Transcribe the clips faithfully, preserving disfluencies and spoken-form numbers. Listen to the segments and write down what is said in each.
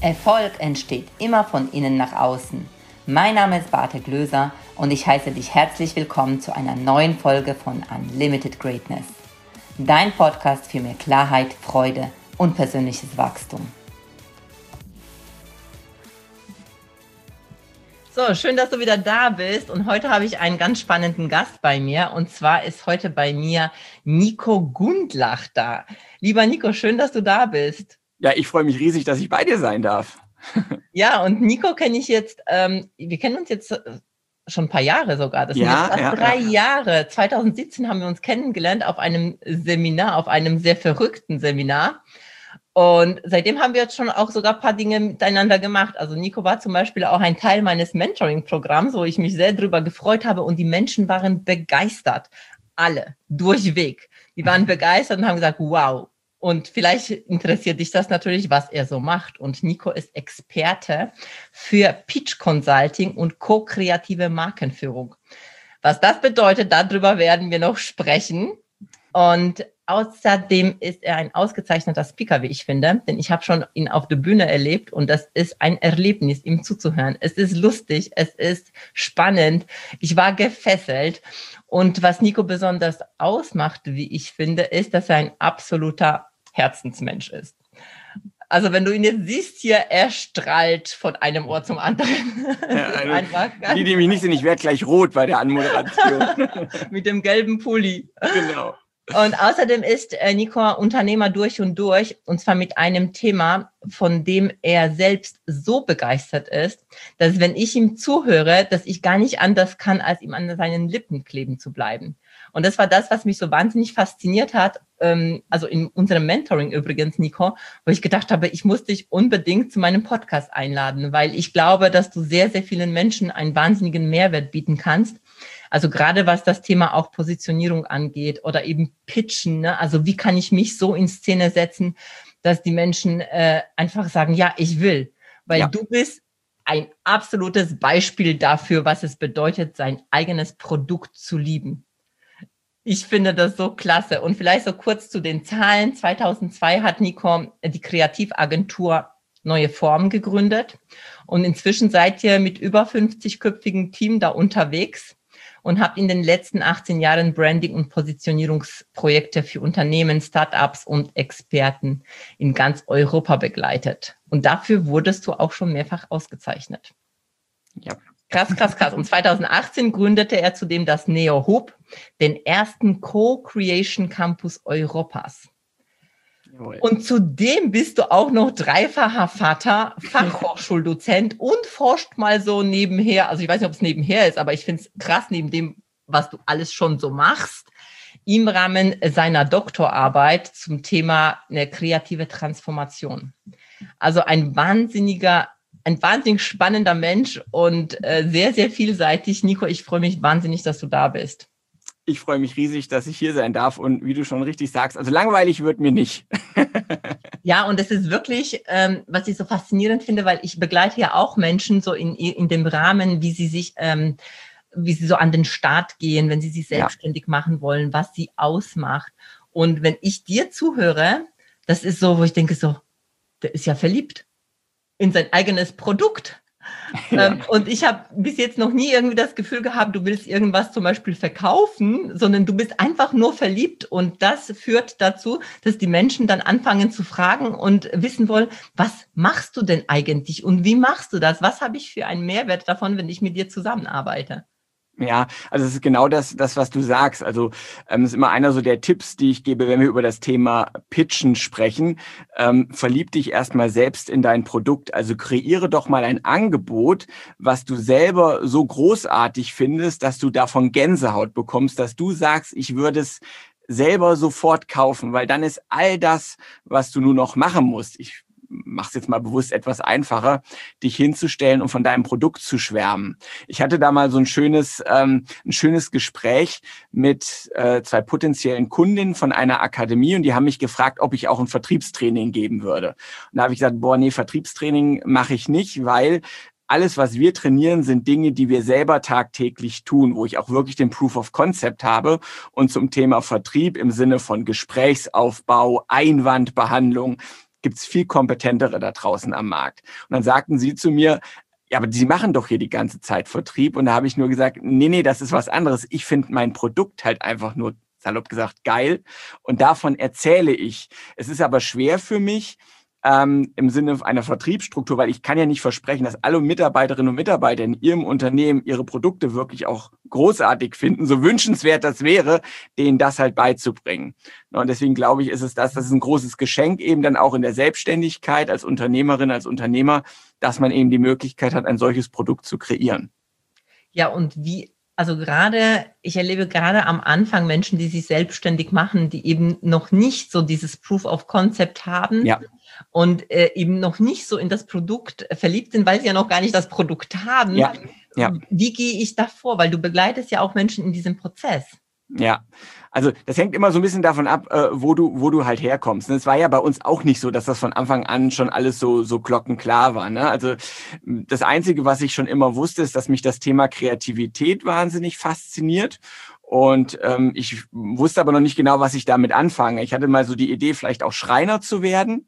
Erfolg entsteht immer von innen nach außen. Mein Name ist Barte Glöser und ich heiße dich herzlich willkommen zu einer neuen Folge von Unlimited Greatness. Dein Podcast für mehr Klarheit, Freude und persönliches Wachstum. So, schön, dass du wieder da bist und heute habe ich einen ganz spannenden Gast bei mir und zwar ist heute bei mir Nico Gundlach da. Lieber Nico, schön, dass du da bist. Ja, ich freue mich riesig, dass ich bei dir sein darf. Ja, und Nico kenne ich jetzt, ähm, wir kennen uns jetzt schon ein paar Jahre sogar. Das ja, sind jetzt fast ja, drei ja. Jahre. zwanzig siebzehn haben wir uns kennengelernt auf einem Seminar, auf einem sehr verrückten Seminar. Und seitdem haben wir jetzt schon auch sogar ein paar Dinge miteinander gemacht. Also Nico war zum Beispiel auch ein Teil meines Mentoring-Programms, wo ich mich sehr drüber gefreut habe und die Menschen waren begeistert. Alle, durchweg. Die waren begeistert und haben gesagt, wow. Und vielleicht interessiert dich das natürlich, was er so macht. Und Nico ist Experte für Pitch Consulting und ko-kreative Markenführung. Was das bedeutet, darüber werden wir noch sprechen. Und außerdem ist er ein ausgezeichneter Speaker, wie ich finde, denn ich habe schon ihn auf der Bühne erlebt und das ist ein Erlebnis, ihm zuzuhören. Es ist lustig, es ist spannend. Ich war gefesselt. Und was Nico besonders ausmacht, wie ich finde, ist, dass er ein absoluter Herzensmensch ist. Also wenn du ihn jetzt siehst hier, er strahlt von einem Ohr zum anderen. Ja, also, die, die mich nicht sehen, ich werde gleich rot bei der Anmoderation. Mit dem gelben Pulli. Genau. Und außerdem ist Nico Unternehmer durch und durch, und zwar mit einem Thema, von dem er selbst so begeistert ist, dass wenn ich ihm zuhöre, dass ich gar nicht anders kann, als ihm an seinen Lippen kleben zu bleiben. Und das war das, was mich so wahnsinnig fasziniert hat, also in unserem Mentoring übrigens, Nico, wo ich gedacht habe, ich muss dich unbedingt zu meinem Podcast einladen, weil ich glaube, dass du sehr, sehr vielen Menschen einen wahnsinnigen Mehrwert bieten kannst. Also gerade was das Thema auch Positionierung angeht oder eben Pitchen, ne? Also wie kann ich mich so in Szene setzen, dass die Menschen äh, einfach sagen, ja, ich will. Weil ja. Du bist ein absolutes Beispiel dafür, was es bedeutet, sein eigenes Produkt zu lieben. Ich finde das so klasse. Und vielleicht so kurz zu den Zahlen. zweitausendzwei hat Nico die Kreativagentur Neue Form gegründet. Und inzwischen seid ihr mit über fünfzig-köpfigen Team da unterwegs und habt in den letzten achtzehn Jahren Branding- und Positionierungsprojekte für Unternehmen, Startups und Experten in ganz Europa begleitet. Und dafür wurdest du auch schon mehrfach ausgezeichnet. Ja. Krass, krass, krass. Und zweitausendachtzehn gründete er zudem das NeoHub, den ersten Co-Creation Campus Europas. Jawohl. Und zudem bist du auch noch dreifacher Vater, Fachhochschuldozent und forscht mal so nebenher. Also ich weiß nicht, ob es nebenher ist, aber ich finde es krass, neben dem, was du alles schon so machst, im Rahmen seiner Doktorarbeit zum Thema eine kreative Transformation. Also ein wahnsinniger, ein wahnsinnig spannender Mensch und äh, sehr, sehr vielseitig. Nico, ich freue mich wahnsinnig, dass du da bist. Ich freue mich riesig, dass ich hier sein darf und wie du schon richtig sagst, also langweilig wird mir nicht. Ja, und es ist wirklich, ähm, was ich so faszinierend finde, weil ich begleite ja auch Menschen so in, in dem Rahmen, wie sie sich, ähm, wie sie so an den Start gehen, wenn sie sich selbstständig ja. machen wollen, was sie ausmacht. Und wenn ich dir zuhöre, das ist so, wo ich denke so, der ist ja verliebt in sein eigenes Produkt. Ja. Ähm, und ich habe bis jetzt noch nie irgendwie das Gefühl gehabt, du willst irgendwas zum Beispiel verkaufen, sondern du bist einfach nur verliebt und das führt dazu, dass die Menschen dann anfangen zu fragen und wissen wollen, was machst du denn eigentlich und wie machst du das? Was habe ich für einen Mehrwert davon, wenn ich mit dir zusammenarbeite? Ja, also es ist genau das, das was du sagst. Also ähm, es ist immer einer so der Tipps, die ich gebe, wenn wir über das Thema Pitchen sprechen. Ähm, verlieb dich erstmal selbst in dein Produkt. Also kreiere doch mal ein Angebot, was du selber so großartig findest, dass du davon Gänsehaut bekommst, dass du sagst, ich würde es selber sofort kaufen, weil dann ist all das, was du nur noch machen musst. Ich mach's jetzt mal bewusst etwas einfacher, dich hinzustellen und von deinem Produkt zu schwärmen. Ich hatte da mal so ein schönes, ähm, ein schönes Gespräch mit äh, zwei potenziellen Kundinnen von einer Akademie und die haben mich gefragt, ob ich auch ein Vertriebstraining geben würde. Und da habe ich gesagt, boah, nee, Vertriebstraining mache ich nicht, weil alles, was wir trainieren, sind Dinge, die wir selber tagtäglich tun, wo ich auch wirklich den Proof of Concept habe. Und zum Thema Vertrieb im Sinne von Gesprächsaufbau, Einwandbehandlung, gibt es viel kompetentere da draußen am Markt. Und dann sagten sie zu mir, ja, aber Sie machen doch hier die ganze Zeit Vertrieb. Und da habe ich nur gesagt, nee, nee, das ist was anderes. Ich finde mein Produkt halt einfach nur, salopp gesagt, geil. Und davon erzähle ich. Es ist aber schwer für mich, ähm, im Sinne einer Vertriebsstruktur, weil ich kann ja nicht versprechen, dass alle Mitarbeiterinnen und Mitarbeiter in ihrem Unternehmen ihre Produkte wirklich auch großartig finden, so wünschenswert das wäre, denen das halt beizubringen. Und deswegen glaube ich, ist es das, das ist ein großes Geschenk eben dann auch in der Selbstständigkeit als Unternehmerin, als Unternehmer, dass man eben die Möglichkeit hat, ein solches Produkt zu kreieren. Ja, und wie, also gerade, ich erlebe gerade am Anfang Menschen, die sich selbstständig machen, die eben noch nicht so dieses Proof of Concept haben. Ja. Und äh, eben noch nicht so in das Produkt verliebt sind, weil sie ja noch gar nicht das Produkt haben. Ja, ja. Wie gehe ich da vor? Weil du begleitest ja auch Menschen in diesem Prozess. Ja, also das hängt immer so ein bisschen davon ab, äh, wo du wo du halt herkommst. Es war ja bei uns auch nicht so, dass das von Anfang an schon alles so so glockenklar war. Ne? Also das Einzige, was ich schon immer wusste, ist, dass mich das Thema Kreativität wahnsinnig fasziniert. Und ähm, ich wusste aber noch nicht genau, was ich damit anfange. Ich hatte mal so die Idee, vielleicht auch Schreiner zu werden.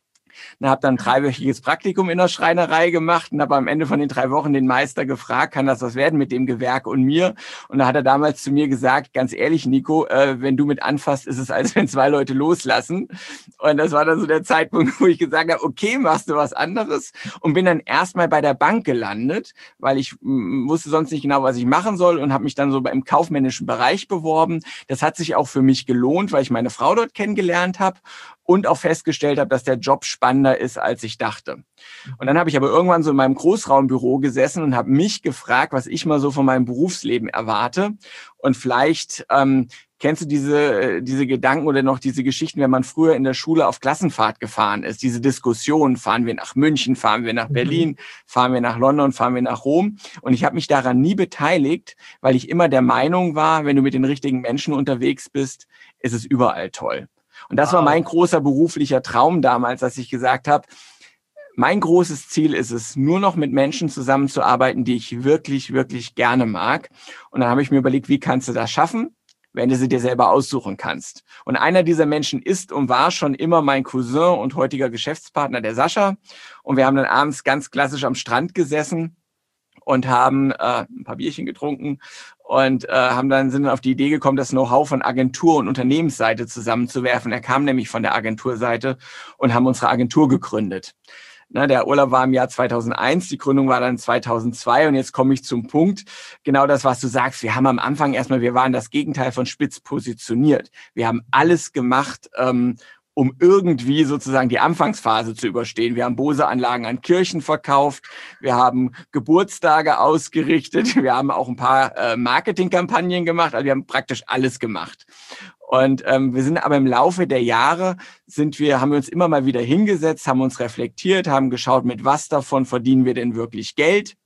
Und habe dann ein dreiwöchiges Praktikum in der Schreinerei gemacht und habe am Ende von den drei Wochen den Meister gefragt, kann das was werden mit dem Gewerk und mir? Und da hat er damals zu mir gesagt, ganz ehrlich, Nico, äh, wenn du mit anfasst, ist es, als wenn zwei Leute loslassen. Und das war dann so der Zeitpunkt, wo ich gesagt habe, okay, machst du was anderes? Und bin dann erstmal bei der Bank gelandet, weil ich m, wusste sonst nicht genau, was ich machen soll und habe mich dann so im kaufmännischen Bereich beworben. Das hat sich auch für mich gelohnt, weil ich meine Frau dort kennengelernt habe und auch festgestellt habe, dass der Job spannender ist, als ich dachte. Und dann habe ich aber irgendwann so in meinem Großraumbüro gesessen und habe mich gefragt, was ich mal so von meinem Berufsleben erwarte. Und vielleicht ähm, kennst du diese diese Gedanken oder noch diese Geschichten, wenn man früher in der Schule auf Klassenfahrt gefahren ist, diese Diskussion, fahren wir nach München, fahren wir nach Berlin, fahren wir nach London, fahren wir nach Rom. Und ich habe mich daran nie beteiligt, weil ich immer der Meinung war, wenn du mit den richtigen Menschen unterwegs bist, ist es überall toll. Und das wow. war mein großer beruflicher Traum damals, dass ich gesagt habe, mein großes Ziel ist es, nur noch mit Menschen zusammenzuarbeiten, die ich wirklich, wirklich gerne mag. Und dann habe ich mir überlegt, wie kannst du das schaffen, wenn du sie dir selber aussuchen kannst. Und einer dieser Menschen ist und war schon immer mein Cousin und heutiger Geschäftspartner, der Sascha. Und wir haben dann abends ganz klassisch am Strand gesessen und haben äh, ein paar Bierchen getrunken und äh, haben dann sind dann auf die Idee gekommen, das Know-how von Agentur- und Unternehmensseite zusammenzuwerfen. Er kam nämlich von der Agenturseite und haben unsere Agentur gegründet. Na, der Urlaub war im Jahr zweitausendeins, die Gründung war dann zweitausendzwei und jetzt komme ich zum Punkt, genau das, was du sagst. Wir haben am Anfang erstmal, wir waren das Gegenteil von spitz positioniert. Wir haben alles gemacht, ähm, um irgendwie sozusagen die Anfangsphase zu überstehen. Wir haben Bose-Anlagen an Kirchen verkauft, wir haben Geburtstage ausgerichtet, wir haben auch ein paar äh, Marketingkampagnen gemacht, also wir haben praktisch alles gemacht. Und ähm, wir sind aber im Laufe der Jahre sind wir, haben wir uns immer mal wieder hingesetzt, haben uns reflektiert, haben geschaut, mit was davon verdienen wir denn wirklich Geld.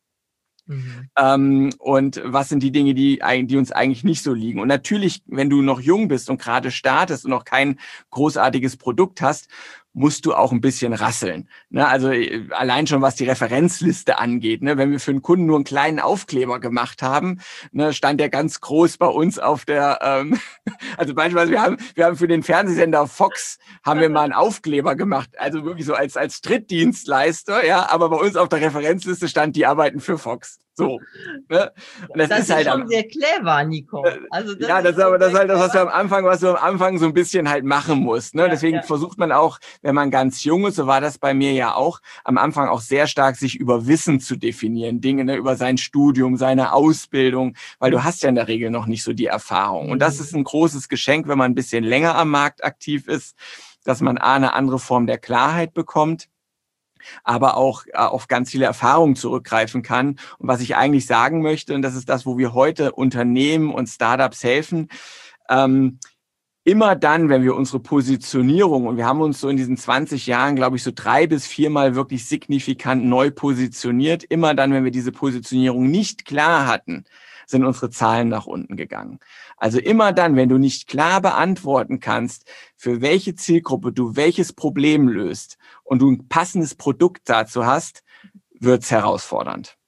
Mhm. Ähm, und was sind die Dinge, die, die uns eigentlich nicht so liegen? Und natürlich, wenn du noch jung bist und gerade startest und noch kein großartiges Produkt hast, musst du auch ein bisschen rasseln. Ne? Also allein schon, was die Referenzliste angeht. Ne? Wenn wir für einen Kunden nur einen kleinen Aufkleber gemacht haben, ne, stand der ganz groß bei uns auf der, ähm, also beispielsweise wir haben, wir haben für den Fernsehsender Fox haben wir mal einen Aufkleber gemacht, also wirklich so als als Drittdienstleister, ja, aber bei uns auf der Referenzliste stand, die arbeiten für Fox. So. Ne? Und das, das ist, ist halt schon am, sehr clever, Nico. Also das ja, das ist ist aber das ist halt das, was du clever. am Anfang, was du am Anfang so ein bisschen halt machen musst. Ne? Ja, Deswegen ja. versucht man auch, wenn man ganz jung ist, so war das bei mir ja auch, am Anfang auch sehr stark sich über Wissen zu definieren, Dinge, ne, über sein Studium, seine Ausbildung, weil du hast ja in der Regel noch nicht so die Erfahrung. Und das ist ein großes Geschenk, wenn man ein bisschen länger am Markt aktiv ist, dass man A, eine andere Form der Klarheit bekommt, aber auch äh, auf ganz viele Erfahrungen zurückgreifen kann. Und was ich eigentlich sagen möchte, und das ist das, wo wir heute Unternehmen und Startups helfen, ähm, immer dann, wenn wir unsere Positionierung, und wir haben uns so in diesen zwanzig Jahren, glaube ich, so drei bis viermal wirklich signifikant neu positioniert, immer dann, wenn wir diese Positionierung nicht klar hatten, sind unsere Zahlen nach unten gegangen. Also immer dann, wenn du nicht klar beantworten kannst, für welche Zielgruppe du welches Problem löst und du ein passendes Produkt dazu hast, wird's herausfordernd.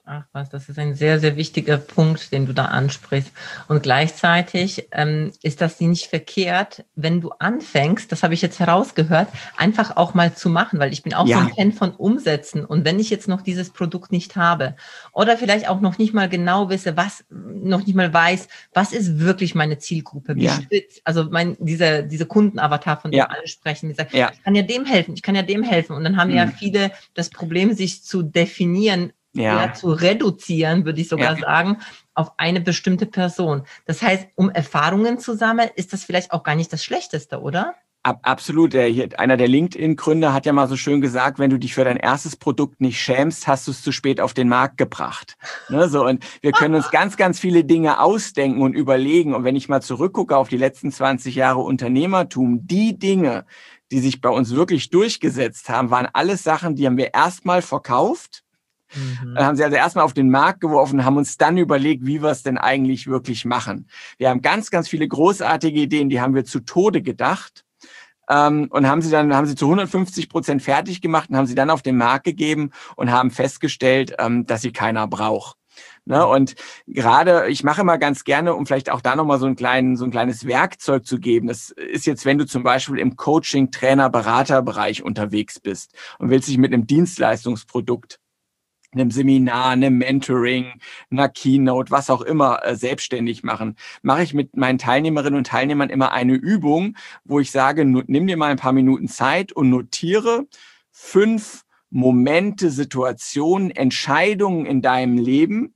Ach was, das ist ein sehr, sehr wichtiger Punkt, den du da ansprichst. Und gleichzeitig ähm, ist das nicht verkehrt, wenn du anfängst, das habe ich jetzt herausgehört, einfach auch mal zu machen, weil ich bin auch ja. so ein Fan von Umsetzen. Und wenn ich jetzt noch dieses Produkt nicht habe oder vielleicht auch noch nicht mal genau wisse, was, noch nicht mal weiß, was ist wirklich meine Zielgruppe, wie ja. spitz, also mein, dieser, diese Kundenavatar, von dem ja. alle sprechen, die sagen, ja. ich kann ja dem helfen, ich kann ja dem helfen. Und dann haben hm. ja viele das Problem, sich zu definieren, Ja. ja, zu reduzieren, würde ich sogar ja. sagen, auf eine bestimmte Person. Das heißt, um Erfahrungen zu sammeln, ist das vielleicht auch gar nicht das Schlechteste, oder? Ab, absolut. Der, hier, einer der LinkedIn-Gründer hat ja mal so schön gesagt, wenn du dich für dein erstes Produkt nicht schämst, hast du es zu spät auf den Markt gebracht. Ne, so, und wir können uns ganz, ganz viele Dinge ausdenken und überlegen. Und wenn ich mal zurückgucke auf die letzten zwanzig Jahre Unternehmertum, die Dinge, die sich bei uns wirklich durchgesetzt haben, waren alles Sachen, die haben wir erstmal verkauft. Mhm. Dann haben sie also erstmal auf den Markt geworfen und haben uns dann überlegt, wie wir es denn eigentlich wirklich machen. Wir haben ganz, ganz viele großartige Ideen, die haben wir zu Tode gedacht ähm, und haben sie dann haben sie zu hundertfünfzig Prozent fertig gemacht und haben sie dann auf den Markt gegeben und haben festgestellt, ähm, dass sie keiner braucht. Ne? Und gerade, ich mache immer ganz gerne, um vielleicht auch da nochmal so einen kleinen, so ein kleines Werkzeug zu geben. Das ist jetzt, wenn du zum Beispiel im Coaching, Trainer, Beraterbereich unterwegs bist und willst dich mit einem Dienstleistungsprodukt, einem Seminar, einem Mentoring, einer Keynote, was auch immer, äh, selbstständig machen, mache ich mit meinen Teilnehmerinnen und Teilnehmern immer eine Übung, wo ich sage, nimm dir mal ein paar Minuten Zeit und notiere fünf Momente, Situationen, Entscheidungen in deinem Leben,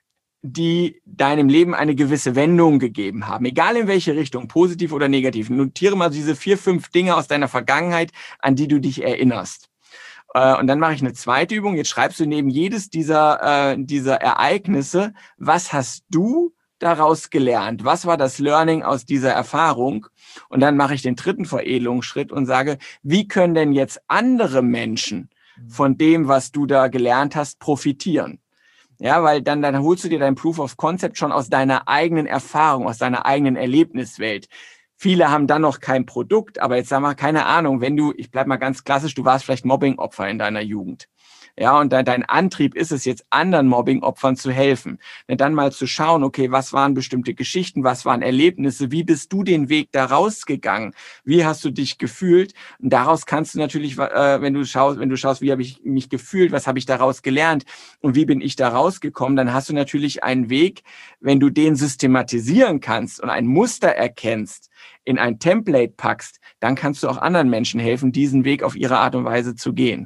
die deinem Leben eine gewisse Wendung gegeben haben, egal in welche Richtung, positiv oder negativ. Notiere mal diese vier, fünf Dinge aus deiner Vergangenheit, an die du dich erinnerst. Und dann mache ich eine zweite Übung. Jetzt schreibst du neben jedes dieser, äh, dieser Ereignisse, was hast du daraus gelernt? Was war das Learning aus dieser Erfahrung? Und dann mache ich den dritten Veredelungsschritt und sage, wie können denn jetzt andere Menschen von dem, was du da gelernt hast, profitieren? Ja, weil dann, dann holst du dir dein Proof of Concept schon aus deiner eigenen Erfahrung, aus deiner eigenen Erlebniswelt. Viele haben dann noch kein Produkt, aber jetzt sag mal, keine Ahnung, wenn du, ich bleib mal ganz klassisch, du warst vielleicht Mobbing-Opfer in deiner Jugend. Ja, und dein, dein Antrieb ist es jetzt, anderen Mobbing-Opfern zu helfen. Und dann mal zu schauen, okay, was waren bestimmte Geschichten, was waren Erlebnisse, wie bist du den Weg da rausgegangen? Wie hast du dich gefühlt? Und daraus kannst du natürlich, äh, wenn du schaust, wenn du schaust, wie habe ich mich gefühlt, was habe ich daraus gelernt und wie bin ich da rausgekommen, dann hast du natürlich einen Weg, wenn du den systematisieren kannst und ein Muster erkennst, in ein Template packst, dann kannst du auch anderen Menschen helfen, diesen Weg auf ihre Art und Weise zu gehen.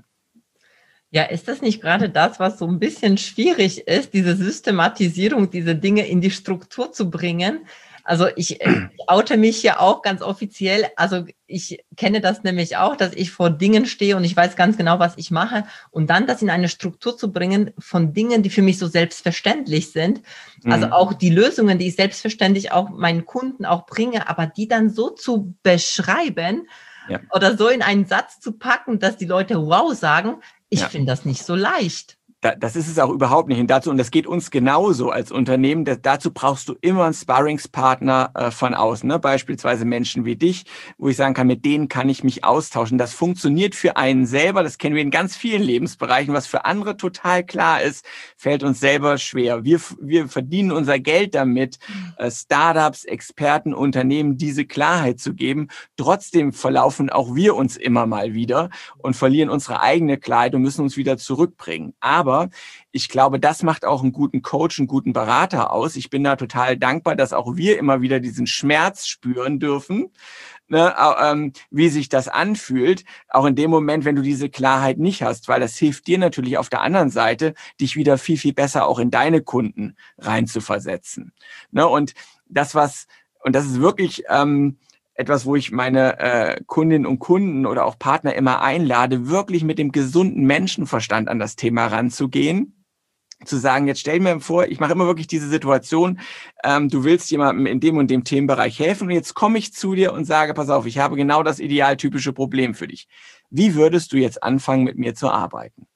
Ja, ist das nicht gerade das, was so ein bisschen schwierig ist, diese Systematisierung, diese Dinge in die Struktur zu bringen? Also ich, ich oute mich ja auch ganz offiziell. Also ich kenne das nämlich auch, dass ich vor Dingen stehe und ich weiß ganz genau, was ich mache. Und dann das in eine Struktur zu bringen von Dingen, die für mich so selbstverständlich sind. Also auch die Lösungen, die ich selbstverständlich auch meinen Kunden auch bringe, aber die dann so zu beschreiben, ja, oder so in einen Satz zu packen, dass die Leute wow sagen, ich ja. finde das nicht so leicht. Da, das ist es auch überhaupt nicht. Und dazu, und das geht uns genauso als Unternehmen, das, dazu brauchst du immer einen Sparringspartner äh, von außen, ne? Beispielsweise Menschen wie dich, wo ich sagen kann, mit denen kann ich mich austauschen. Das funktioniert für einen selber, das kennen wir in ganz vielen Lebensbereichen. Was für andere total klar ist, fällt uns selber schwer. Wir, wir verdienen unser Geld damit, äh, Startups, Experten, Unternehmen diese Klarheit zu geben. Trotzdem verlaufen auch wir uns immer mal wieder und verlieren unsere eigene Klarheit und müssen uns wieder zurückbringen. Aber Aber ich glaube, das macht auch einen guten Coach, einen guten Berater aus. Ich bin da total dankbar, dass auch wir immer wieder diesen Schmerz spüren dürfen, ne, ähm, wie sich das anfühlt. Auch in dem Moment, wenn du diese Klarheit nicht hast, weil das hilft dir natürlich auf der anderen Seite, dich wieder viel, viel besser auch in deine Kunden reinzuversetzen. Ne, und das, was, und das ist wirklich ähm, etwas, wo ich meine äh, Kundinnen und Kunden oder auch Partner immer einlade, wirklich mit dem gesunden Menschenverstand an das Thema ranzugehen. Zu sagen, jetzt stell mir vor, ich mache immer wirklich diese Situation, ähm, du willst jemandem in dem und dem Themenbereich helfen und jetzt komme ich zu dir und sage, pass auf, ich habe genau das idealtypische Problem für dich. Wie würdest du jetzt anfangen, mit mir zu arbeiten?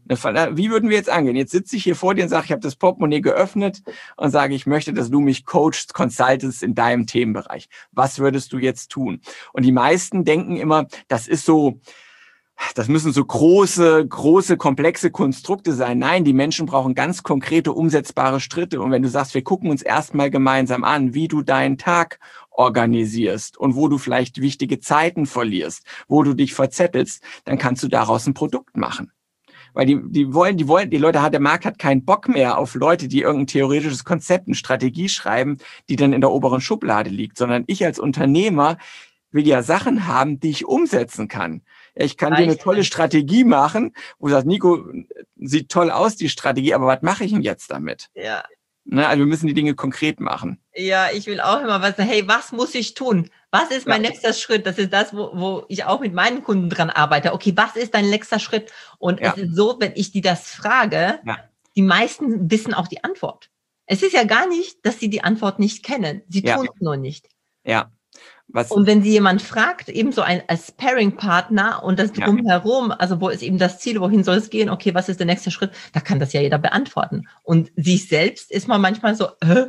Wie würden wir jetzt angehen? Jetzt sitze ich hier vor dir und sage, ich habe das Portemonnaie geöffnet und sage, ich möchte, dass du mich coachst, consultest in deinem Themenbereich. Was würdest du jetzt tun? Und die meisten denken immer, das ist so, das müssen so große, große, komplexe Konstrukte sein. Nein, die Menschen brauchen ganz konkrete, umsetzbare Schritte. Und wenn du sagst, wir gucken uns erstmal gemeinsam an, wie du deinen Tag organisierst und wo du vielleicht wichtige Zeiten verlierst, wo du dich verzettelst, dann kannst du daraus ein Produkt machen. Weil die, die wollen, die wollen, die Leute hat, der Markt hat keinen Bock mehr auf Leute, die irgendein theoretisches Konzept, eine Strategie schreiben, die dann in der oberen Schublade liegt, sondern ich als Unternehmer will ja Sachen haben, die ich umsetzen kann. Ja, ich kann dir eine tolle Strategie machen, wo du sagst, Nico, sieht toll aus, die Strategie, aber was mache ich denn jetzt damit? Ja. Ne, also wir müssen die Dinge konkret machen. Ja, ich will auch immer was sagen, hey, was muss ich tun? Was ist mein ja. nächster Schritt? Das ist das, wo, wo ich auch mit meinen Kunden dran arbeite. Okay, was ist dein nächster Schritt? Und ja. es ist so, wenn ich die das frage, ja. die meisten wissen auch die Antwort. Es ist ja gar nicht, dass sie die Antwort nicht kennen. Sie ja. tun es nur nicht. Ja. Was? Und wenn sie jemand fragt, eben so ein als Sparring-Partner und das drumherum, ja. also wo ist eben das Ziel, wohin soll es gehen, okay, was ist der nächste Schritt, da kann das ja jeder beantworten. Und sich selbst ist man manchmal so, hä?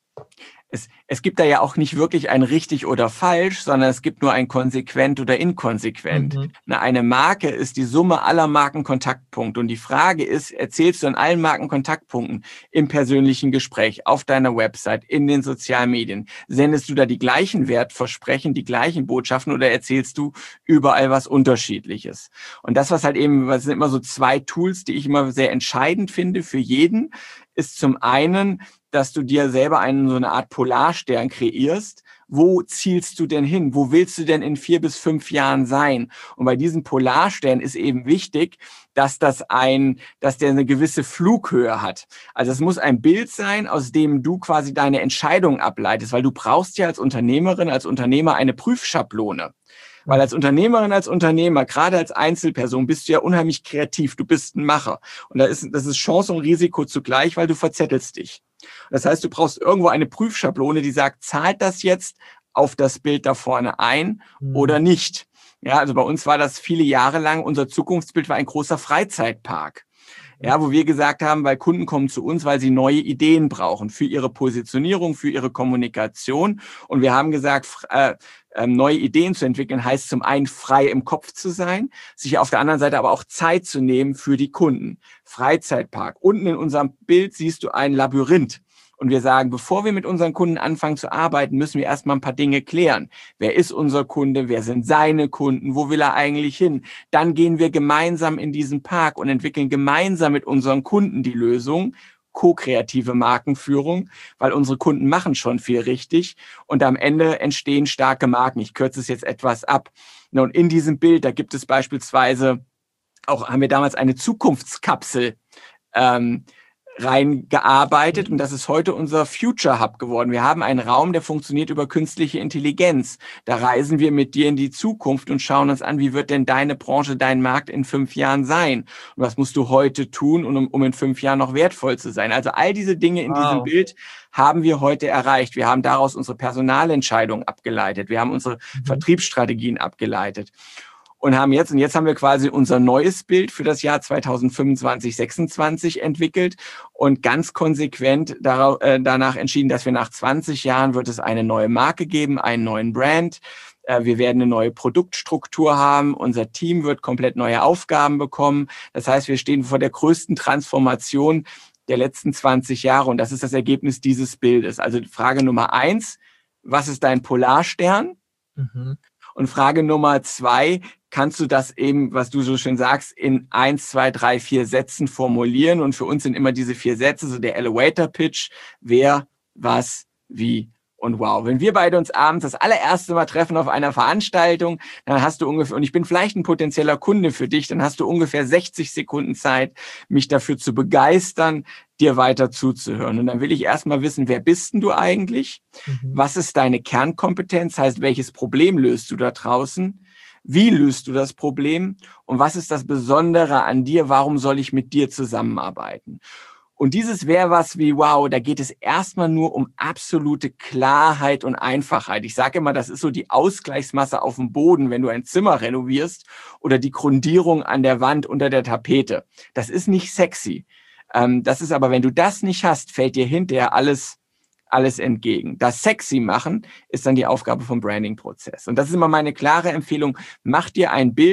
Es, es gibt da ja auch nicht wirklich ein richtig oder falsch, sondern es gibt nur ein konsequent oder inkonsequent. Mhm. Eine Marke ist die Summe aller Markenkontaktpunkte. Und die Frage ist, erzählst du an allen Markenkontaktpunkten im persönlichen Gespräch, auf deiner Website, in den sozialen Medien, sendest du da die gleichen Wertversprechen, die gleichen Botschaften oder erzählst du überall was Unterschiedliches? Und das, was halt eben, was sind immer so zwei Tools, die ich immer sehr entscheidend finde für jeden, ist zum einen, dass du dir selber einen so eine Art Polarstern kreierst. Wo zielst du denn hin? Wo willst du denn in vier bis fünf Jahren sein? Und bei diesem Polarstern ist eben wichtig, dass das ein, dass der eine gewisse Flughöhe hat. Also es muss ein Bild sein, aus dem du quasi deine Entscheidung ableitest, weil du brauchst ja als Unternehmerin, als Unternehmer eine Prüfschablone. Weil als Unternehmerin, als Unternehmer, gerade als Einzelperson, bist du ja unheimlich kreativ. Du bist ein Macher. Und da ist, das ist Chance und Risiko zugleich, weil du verzettelst dich. Das heißt, du brauchst irgendwo eine Prüfschablone, die sagt, zahlt das jetzt auf das Bild da vorne ein mhm. oder nicht? Ja, also bei uns war das viele Jahre lang, unser Zukunftsbild war ein großer Freizeitpark. Ja, wo wir gesagt haben, weil Kunden kommen zu uns, weil sie neue Ideen brauchen für ihre Positionierung, für ihre Kommunikation. Und wir haben gesagt, äh, äh, neue Ideen zu entwickeln, heißt zum einen frei im Kopf zu sein, sich auf der anderen Seite aber auch Zeit zu nehmen für die Kunden. Freizeitpark. Unten in unserem Bild siehst du ein Labyrinth. Und wir sagen, bevor wir mit unseren Kunden anfangen zu arbeiten, müssen wir erstmal ein paar Dinge klären. Wer ist unser Kunde? Wer sind seine Kunden? Wo will er eigentlich hin? Dann gehen wir gemeinsam in diesen Park und entwickeln gemeinsam mit unseren Kunden die Lösung. Co-kreative Markenführung, weil unsere Kunden machen schon viel richtig und am Ende entstehen starke Marken. Ich kürze es jetzt etwas ab. Und in diesem Bild, da gibt es beispielsweise auch, haben wir damals eine Zukunftskapsel ähm, reingearbeitet und das ist heute unser Future Hub geworden. Wir haben einen Raum, der funktioniert über künstliche Intelligenz. Da reisen wir mit dir in die Zukunft und schauen uns an, wie wird denn deine Branche, dein Markt in fünf Jahren sein? Und was musst du heute tun, um, um in fünf Jahren noch wertvoll zu sein? Also all diese Dinge in wow. diesem Bild haben wir heute erreicht. Wir haben daraus unsere Personalentscheidungen abgeleitet. Wir haben unsere mhm. Vertriebsstrategien abgeleitet. Und haben jetzt, und jetzt haben wir quasi unser neues Bild für das Jahr zweitausendfünfundzwanzig, sechsundzwanzig entwickelt und ganz konsequent darauf, äh, danach entschieden, dass wir nach zwanzig Jahren wird es eine neue Marke geben, einen neuen Brand. Äh, wir werden eine neue Produktstruktur haben. Unser Team wird komplett neue Aufgaben bekommen. Das heißt, wir stehen vor der größten Transformation der letzten zwanzig Jahre und das ist das Ergebnis dieses Bildes. Also Frage Nummer eins, was ist dein Polarstern? Mhm. Und Frage Nummer zwei, kannst du das eben, was du so schön sagst, in eins, zwei, drei, vier Sätzen formulieren? Und für uns sind immer diese vier Sätze, so der Elevator Pitch, wer, was, wie und wow. Wenn wir beide uns abends das allererste Mal treffen auf einer Veranstaltung, dann hast du ungefähr, und ich bin vielleicht ein potenzieller Kunde für dich, dann hast du ungefähr sechzig Sekunden Zeit, mich dafür zu begeistern, dir weiter zuzuhören. Und dann will ich erstmal wissen, wer bist denn du eigentlich? Mhm. Was ist deine Kernkompetenz? Heißt, welches Problem löst du da draußen? Wie löst du das Problem? Und was ist das Besondere an dir? Warum soll ich mit dir zusammenarbeiten? Und dieses wäre was wie, wow, da geht es erstmal nur um absolute Klarheit und Einfachheit. Ich sage immer, das ist so die Ausgleichsmasse auf dem Boden, wenn du ein Zimmer renovierst oder die Grundierung an der Wand unter der Tapete. Das ist nicht sexy. Ähm, das ist aber, wenn du das nicht hast, fällt dir hinterher alles alles entgegen. Das sexy machen ist dann die Aufgabe vom Branding-Prozess. Und das ist immer meine klare Empfehlung. Mach dir ein Bild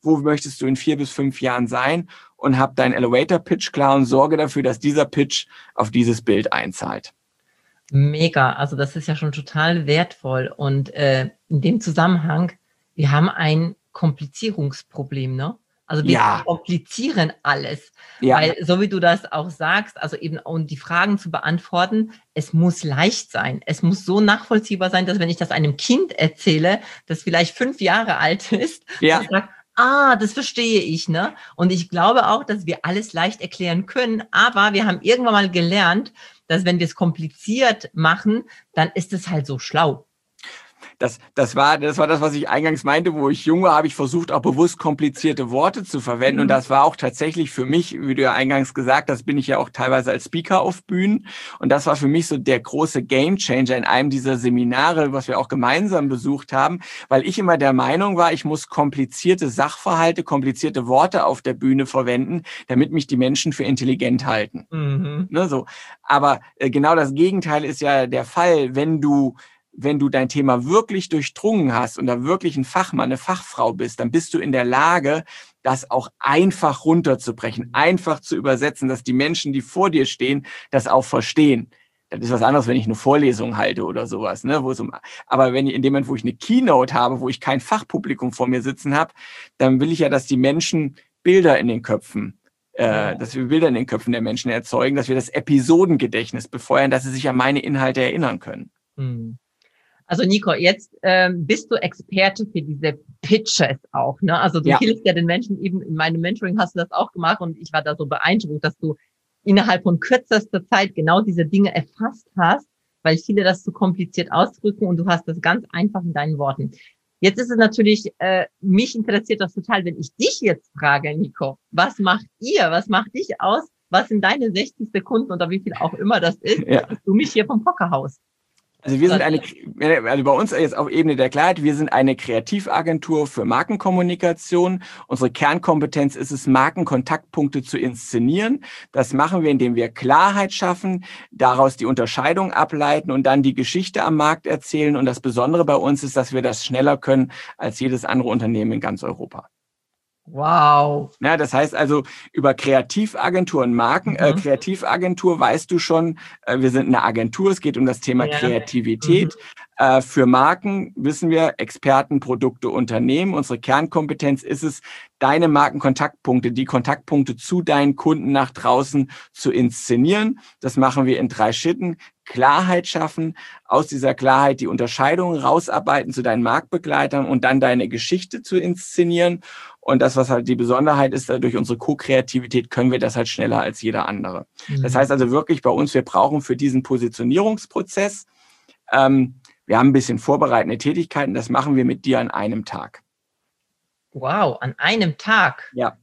wo möchtest du in vier bis fünf Jahren sein und hab deinen Elevator-Pitch klar und sorge dafür, dass dieser Pitch auf dieses Bild einzahlt. Mega, also das ist ja schon total wertvoll und äh, in dem Zusammenhang, wir haben ein Komplizierungsproblem, ne? Also wir Ja. komplizieren alles, Ja. weil so wie du das auch sagst, also eben um die Fragen zu beantworten, es muss leicht sein. Es muss so nachvollziehbar sein, dass wenn ich das einem Kind erzähle, das vielleicht fünf Jahre alt ist, Ja. das sagt, ah, das verstehe ich, ne? Und ich glaube auch, dass wir alles leicht erklären können, aber wir haben irgendwann mal gelernt, dass wenn wir es kompliziert machen, dann ist es halt so schlau. Das, das, war, das war das, was ich eingangs meinte, wo ich jung war, habe ich versucht, auch bewusst komplizierte Worte zu verwenden. Mhm. Und das war auch tatsächlich für mich, wie du ja eingangs gesagt hast, bin ich ja auch teilweise als Speaker auf Bühnen. Und das war für mich so der große Gamechanger in einem dieser Seminare, was wir auch gemeinsam besucht haben, weil ich immer der Meinung war, ich muss komplizierte Sachverhalte, komplizierte Worte auf der Bühne verwenden, damit mich die Menschen für intelligent halten. Mhm. Ne, so. Aber äh, genau das Gegenteil ist ja der Fall, wenn du wenn du dein Thema wirklich durchdrungen hast und da wirklich ein Fachmann, eine Fachfrau bist, dann bist du in der Lage, das auch einfach runterzubrechen, einfach zu übersetzen, dass die Menschen, die vor dir stehen, das auch verstehen. Das ist was anderes, wenn ich eine Vorlesung halte oder sowas, ne? Wo es um, aber wenn ich in dem Moment, wo ich eine Keynote habe, wo ich kein Fachpublikum vor mir sitzen habe, dann will ich ja, dass die Menschen Bilder in den Köpfen Äh, dass wir Bilder in den Köpfen der Menschen erzeugen, dass wir das Episodengedächtnis befeuern, dass sie sich an meine Inhalte erinnern können. Hm. Also Nico, jetzt ähm, bist du Experte für diese Pitches auch, ne? Also du ja. hilfst ja den Menschen, eben in meinem Mentoring hast du das auch gemacht und ich war da so beeindruckt, dass du innerhalb von kürzester Zeit genau diese Dinge erfasst hast, weil viele das zu kompliziert ausdrücken und du hast das ganz einfach in deinen Worten. Jetzt ist es natürlich, äh, mich interessiert das total, wenn ich dich jetzt frage, Nico, was macht ihr, was macht dich aus, was sind deine sechzig Sekunden oder wie viel auch immer das ist, ja. dass du mich hier vom Hocker haust? Also wir sind eine, also bei uns jetzt auf Ebene der Klarheit, wir sind eine Kreativagentur für Markenkommunikation. Unsere Kernkompetenz ist es, Markenkontaktpunkte zu inszenieren. Das machen wir, indem wir Klarheit schaffen, daraus die Unterscheidung ableiten und dann die Geschichte am Markt erzählen. Und das Besondere bei uns ist, dass wir das schneller können als jedes andere Unternehmen in ganz Europa. Wow. Ja, das heißt also über Kreativagenturen, Marken, mhm. äh, Kreativagentur weißt du schon, äh, wir sind eine Agentur, es geht um das Thema ja. Kreativität. Mhm. Äh, für Marken wissen wir, Experten, Produkte, Unternehmen. Unsere Kernkompetenz ist es, deine Markenkontaktpunkte, die Kontaktpunkte zu deinen Kunden nach draußen zu inszenieren. Das machen wir in drei Schritten. Klarheit schaffen, aus dieser Klarheit die Unterscheidungen rausarbeiten zu deinen Marktbegleitern und dann deine Geschichte zu inszenieren. Und das, was halt die Besonderheit ist, durch unsere Co-Kreativität können wir das halt schneller als jeder andere. Mhm. Das heißt also wirklich bei uns, wir brauchen für diesen Positionierungsprozess, ähm, wir haben ein bisschen vorbereitende Tätigkeiten, das machen wir mit dir an einem Tag. Wow, an einem Tag? Ja.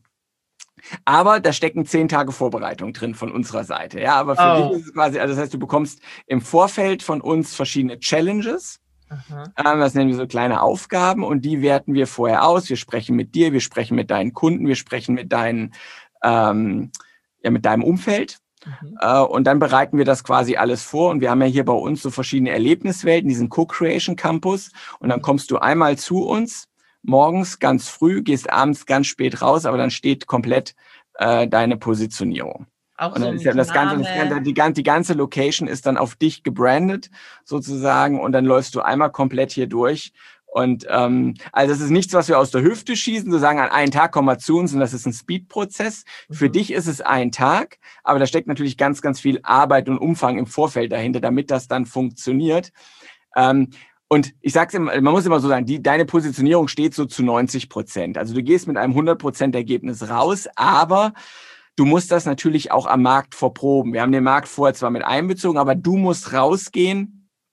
Aber da stecken zehn Tage Vorbereitung drin von unserer Seite. Ja, aber für oh. dich ist es quasi, also das heißt, du bekommst im Vorfeld von uns verschiedene Challenges. Ähm, das nennen wir so kleine Aufgaben und die werten wir vorher aus. Wir sprechen mit dir, wir sprechen mit deinen Kunden, wir sprechen mit deinen, ähm, ja, mit deinem Umfeld. Mhm. Äh, und dann bereiten wir das quasi alles vor. Und wir haben ja hier bei uns so verschiedene Erlebniswelten, diesen Co-Creation Campus. Und dann kommst du einmal zu uns, morgens ganz früh, gehst abends ganz spät raus, aber dann steht komplett äh, deine Positionierung. Auch und dann so ist ja das ganze, das ganze, die, ganze, die ganze Location ist dann auf dich gebrandet sozusagen und dann läufst du einmal komplett hier durch. Und ähm, also das ist nichts, was wir aus der Hüfte schießen, so sagen, an einen Tag komm mal zu uns und das ist ein Speed-Prozess. Mhm. Für dich ist es ein Tag, aber da steckt natürlich ganz, ganz viel Arbeit und Umfang im Vorfeld dahinter, damit das dann funktioniert. Ähm, Und ich sag's immer, man muss immer so sagen, die, deine Positionierung steht so zu neunzig Prozent. Also du gehst mit einem hundert Prozent Ergebnis raus, aber du musst das natürlich auch am Markt verproben. Wir haben den Markt vorher zwar mit einbezogen, aber du musst rausgehen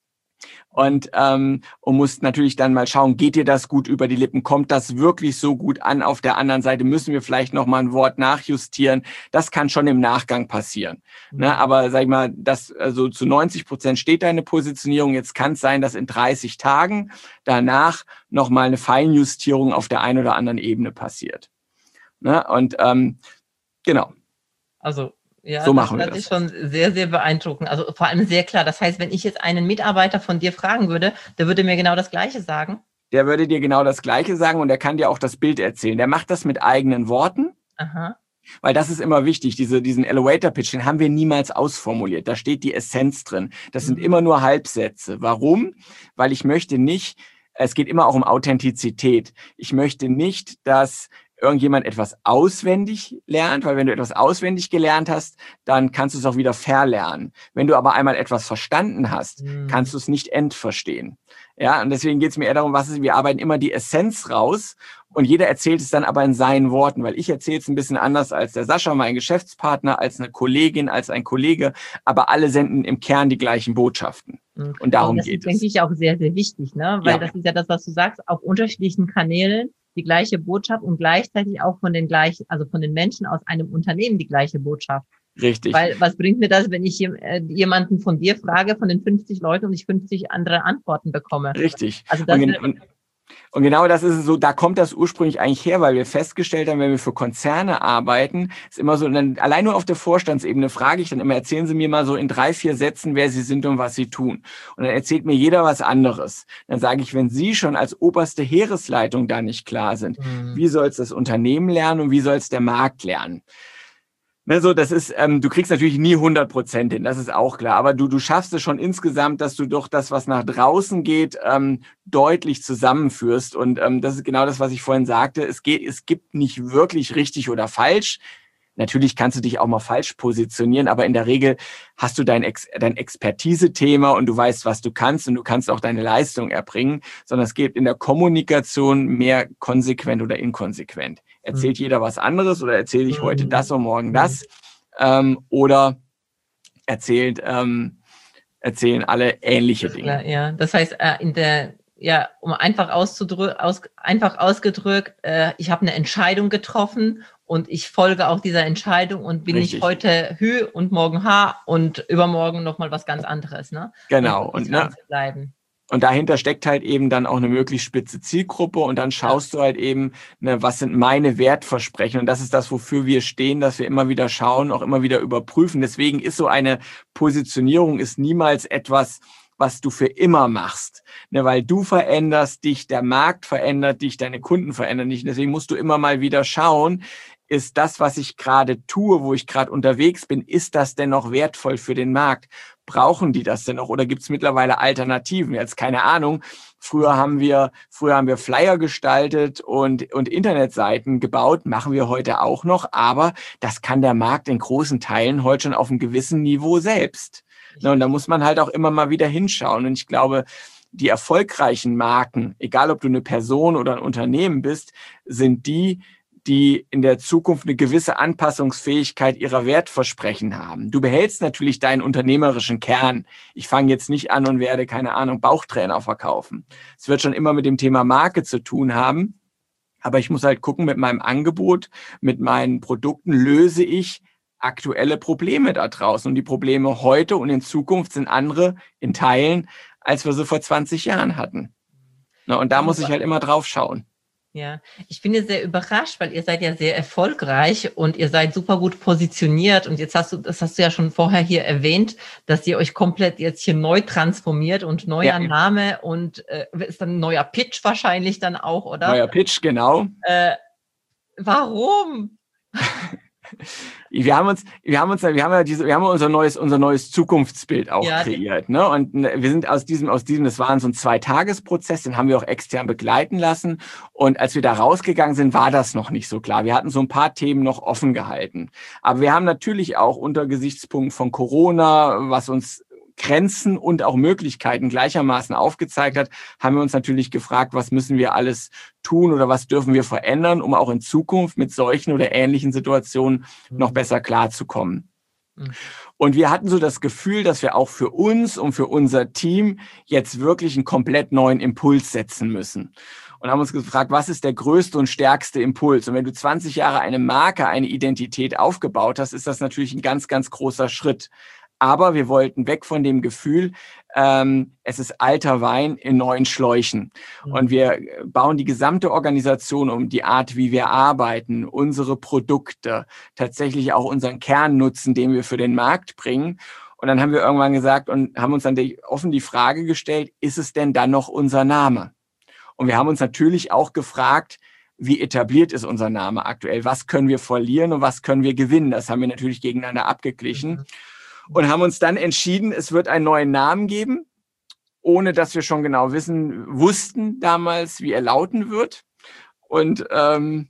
und, ähm, und musst natürlich dann mal schauen, geht dir das gut über die Lippen? Kommt das wirklich so gut an? Auf der anderen Seite müssen wir vielleicht noch mal ein Wort nachjustieren. Das kann schon im Nachgang passieren. Mhm. Ne? Aber sag ich mal, das, also zu neunzig Prozent steht deine Positionierung. Jetzt kann es sein, dass in dreißig Tagen danach noch mal eine Feinjustierung auf der einen oder anderen Ebene passiert. Ne? Und ähm, genau. Also ja, so das machen wir hört das. sich schon sehr, sehr beeindruckend. Also vor allem sehr klar. Das heißt, wenn ich jetzt einen Mitarbeiter von dir fragen würde, der würde mir genau das Gleiche sagen. der würde dir genau das Gleiche sagen und der kann dir auch das Bild erzählen. Der macht das mit eigenen Worten. Aha. Weil das ist immer wichtig, diese, diesen Elevator-Pitch, den haben wir niemals ausformuliert. Da steht die Essenz drin. Das mhm. sind immer nur Halbsätze. Warum? Weil ich möchte nicht, es geht immer auch um Authentizität. Ich möchte nicht, dass irgendjemand etwas auswendig lernt, weil wenn du etwas auswendig gelernt hast, dann kannst du es auch wieder verlernen. Wenn du aber einmal etwas verstanden hast, mhm. kannst du es nicht entverstehen. Ja, und deswegen geht es mir eher darum, was ist, wir arbeiten immer die Essenz raus und jeder erzählt es dann aber in seinen Worten, weil ich erzähle es ein bisschen anders als der Sascha, mein Geschäftspartner, als eine Kollegin, als ein Kollege, aber alle senden im Kern die gleichen Botschaften. Und darum und das geht ist, es. denke ich, auch sehr, sehr wichtig, ne? Weil ja. das ist ja das, was du sagst, auf unterschiedlichen Kanälen die gleiche Botschaft und gleichzeitig auch von den gleichen, also von den Menschen aus einem Unternehmen die gleiche Botschaft. Richtig. Weil was bringt mir das, wenn ich jemanden von dir frage, von den fünfzig Leuten und ich fünfzig andere Antworten bekomme? Richtig. Also das und, und, und genau das ist es so, da kommt das ursprünglich eigentlich her, weil wir festgestellt haben, wenn wir für Konzerne arbeiten, ist immer so, dann, allein nur auf der Vorstandsebene frage ich dann immer, erzählen Sie mir mal so in drei, vier Sätzen, wer Sie sind und was Sie tun. Und dann erzählt mir jeder was anderes. Dann sage ich, wenn Sie schon als oberste Heeresleitung da nicht klar sind, mhm. wie soll es das Unternehmen lernen und wie soll es der Markt lernen? Also das ist, ähm, du kriegst natürlich nie hundert Prozent hin, das ist auch klar. Aber du, du schaffst es schon insgesamt, dass du doch das, was nach draußen geht, ähm, deutlich zusammenführst. Und ähm, das ist genau das, was ich vorhin sagte. Es geht, es gibt nicht wirklich richtig oder falsch. Natürlich kannst du dich auch mal falsch positionieren, aber in der Regel hast du dein, Ex dein Expertise-Thema und du weißt, was du kannst und du kannst auch deine Leistung erbringen, sondern es geht in der Kommunikation mehr konsequent oder inkonsequent. Erzählt mhm. jeder was anderes oder erzähle ich heute das und morgen das ähm, oder erzählt, ähm, erzählen alle ähnliche Dinge. Ja, ja. Das heißt, äh, in der Ja, um einfach auszudrücken, aus, einfach ausgedrückt, äh, ich habe eine Entscheidung getroffen und ich folge auch dieser Entscheidung und bin Richtig. nicht heute Hü und morgen Ha und übermorgen nochmal was ganz anderes, ne? Genau. Und, und ne, bleiben. Und dahinter steckt halt eben dann auch eine möglichst spitze Zielgruppe und dann schaust ja. du halt eben, ne, was sind meine Wertversprechen und das ist das, wofür wir stehen, dass wir immer wieder schauen, auch immer wieder überprüfen. Deswegen ist so eine Positionierung ist niemals etwas, was du für immer machst, ne, weil du veränderst dich, der Markt verändert dich, deine Kunden verändern dich. Deswegen musst du immer mal wieder schauen, ist das, was ich gerade tue, wo ich gerade unterwegs bin, ist das denn noch wertvoll für den Markt? Brauchen die das denn noch oder gibt es mittlerweile Alternativen? Jetzt keine Ahnung. Früher haben wir, früher haben wir Flyer gestaltet und, und Internetseiten gebaut, machen wir heute auch noch, aber das kann der Markt in großen Teilen heute schon auf einem gewissen Niveau selbst. Ja, und da muss man halt auch immer mal wieder hinschauen. Und ich glaube, die erfolgreichen Marken, egal ob du eine Person oder ein Unternehmen bist, sind die, die in der Zukunft eine gewisse Anpassungsfähigkeit ihrer Wertversprechen haben. Du behältst natürlich deinen unternehmerischen Kern. Ich fange jetzt nicht an und werde, keine Ahnung, Bauchtrainer verkaufen. Es wird schon immer mit dem Thema Marke zu tun haben. Aber ich muss halt gucken, mit meinem Angebot, mit meinen Produkten löse ich aktuelle Probleme da draußen. Und die Probleme heute und in Zukunft sind andere in Teilen, als wir sie vor zwanzig Jahren hatten. Na, und da muss ich halt immer drauf schauen. Ja, ich bin jetzt sehr überrascht, weil ihr seid ja sehr erfolgreich und ihr seid super gut positioniert. Und jetzt hast du, das hast du ja schon vorher hier erwähnt, dass ihr euch komplett jetzt hier neu transformiert und neuer ja. Name und äh, ist dann ein neuer Pitch wahrscheinlich dann auch, oder? Neuer Pitch, genau. Äh, warum? Wir haben uns, wir haben uns, wir haben ja diese, wir haben unser neues, unser neues Zukunftsbild auch ja, kreiert, ne? Und wir sind aus diesem, aus diesem, das war so ein Zweitagesprozess, den haben wir auch extern begleiten lassen. Und als wir da rausgegangen sind, war das noch nicht so klar. Wir hatten so ein paar Themen noch offen gehalten. Aber wir haben natürlich auch unter Gesichtspunkten von Corona, was uns Grenzen und auch Möglichkeiten gleichermaßen aufgezeigt hat, haben wir uns natürlich gefragt, was müssen wir alles tun oder was dürfen wir verändern, um auch in Zukunft mit solchen oder ähnlichen Situationen noch besser klarzukommen. Mhm. Und wir hatten so das Gefühl, dass wir auch für uns und für unser Team jetzt wirklich einen komplett neuen Impuls setzen müssen. Und haben uns gefragt, was ist der größte und stärkste Impuls? Und wenn du zwanzig Jahre eine Marke, eine Identität aufgebaut hast, ist das natürlich ein ganz, ganz großer Schritt. Aber wir wollten weg von dem Gefühl, ähm, es ist alter Wein in neuen Schläuchen. Mhm. Und wir bauen die gesamte Organisation um die Art, wie wir arbeiten, unsere Produkte, tatsächlich auch unseren Kernnutzen, den wir für den Markt bringen. Und dann haben wir irgendwann gesagt und haben uns dann die, offen die Frage gestellt, ist es denn dann noch unser Name? Und wir haben uns natürlich auch gefragt, wie etabliert ist unser Name aktuell? Was können wir verlieren und was können wir gewinnen? Das haben wir natürlich gegeneinander abgeglichen mhm. und haben uns dann entschieden, es wird einen neuen Namen geben, ohne dass wir schon genau wissen, wussten damals, wie er lauten wird. Und ähm,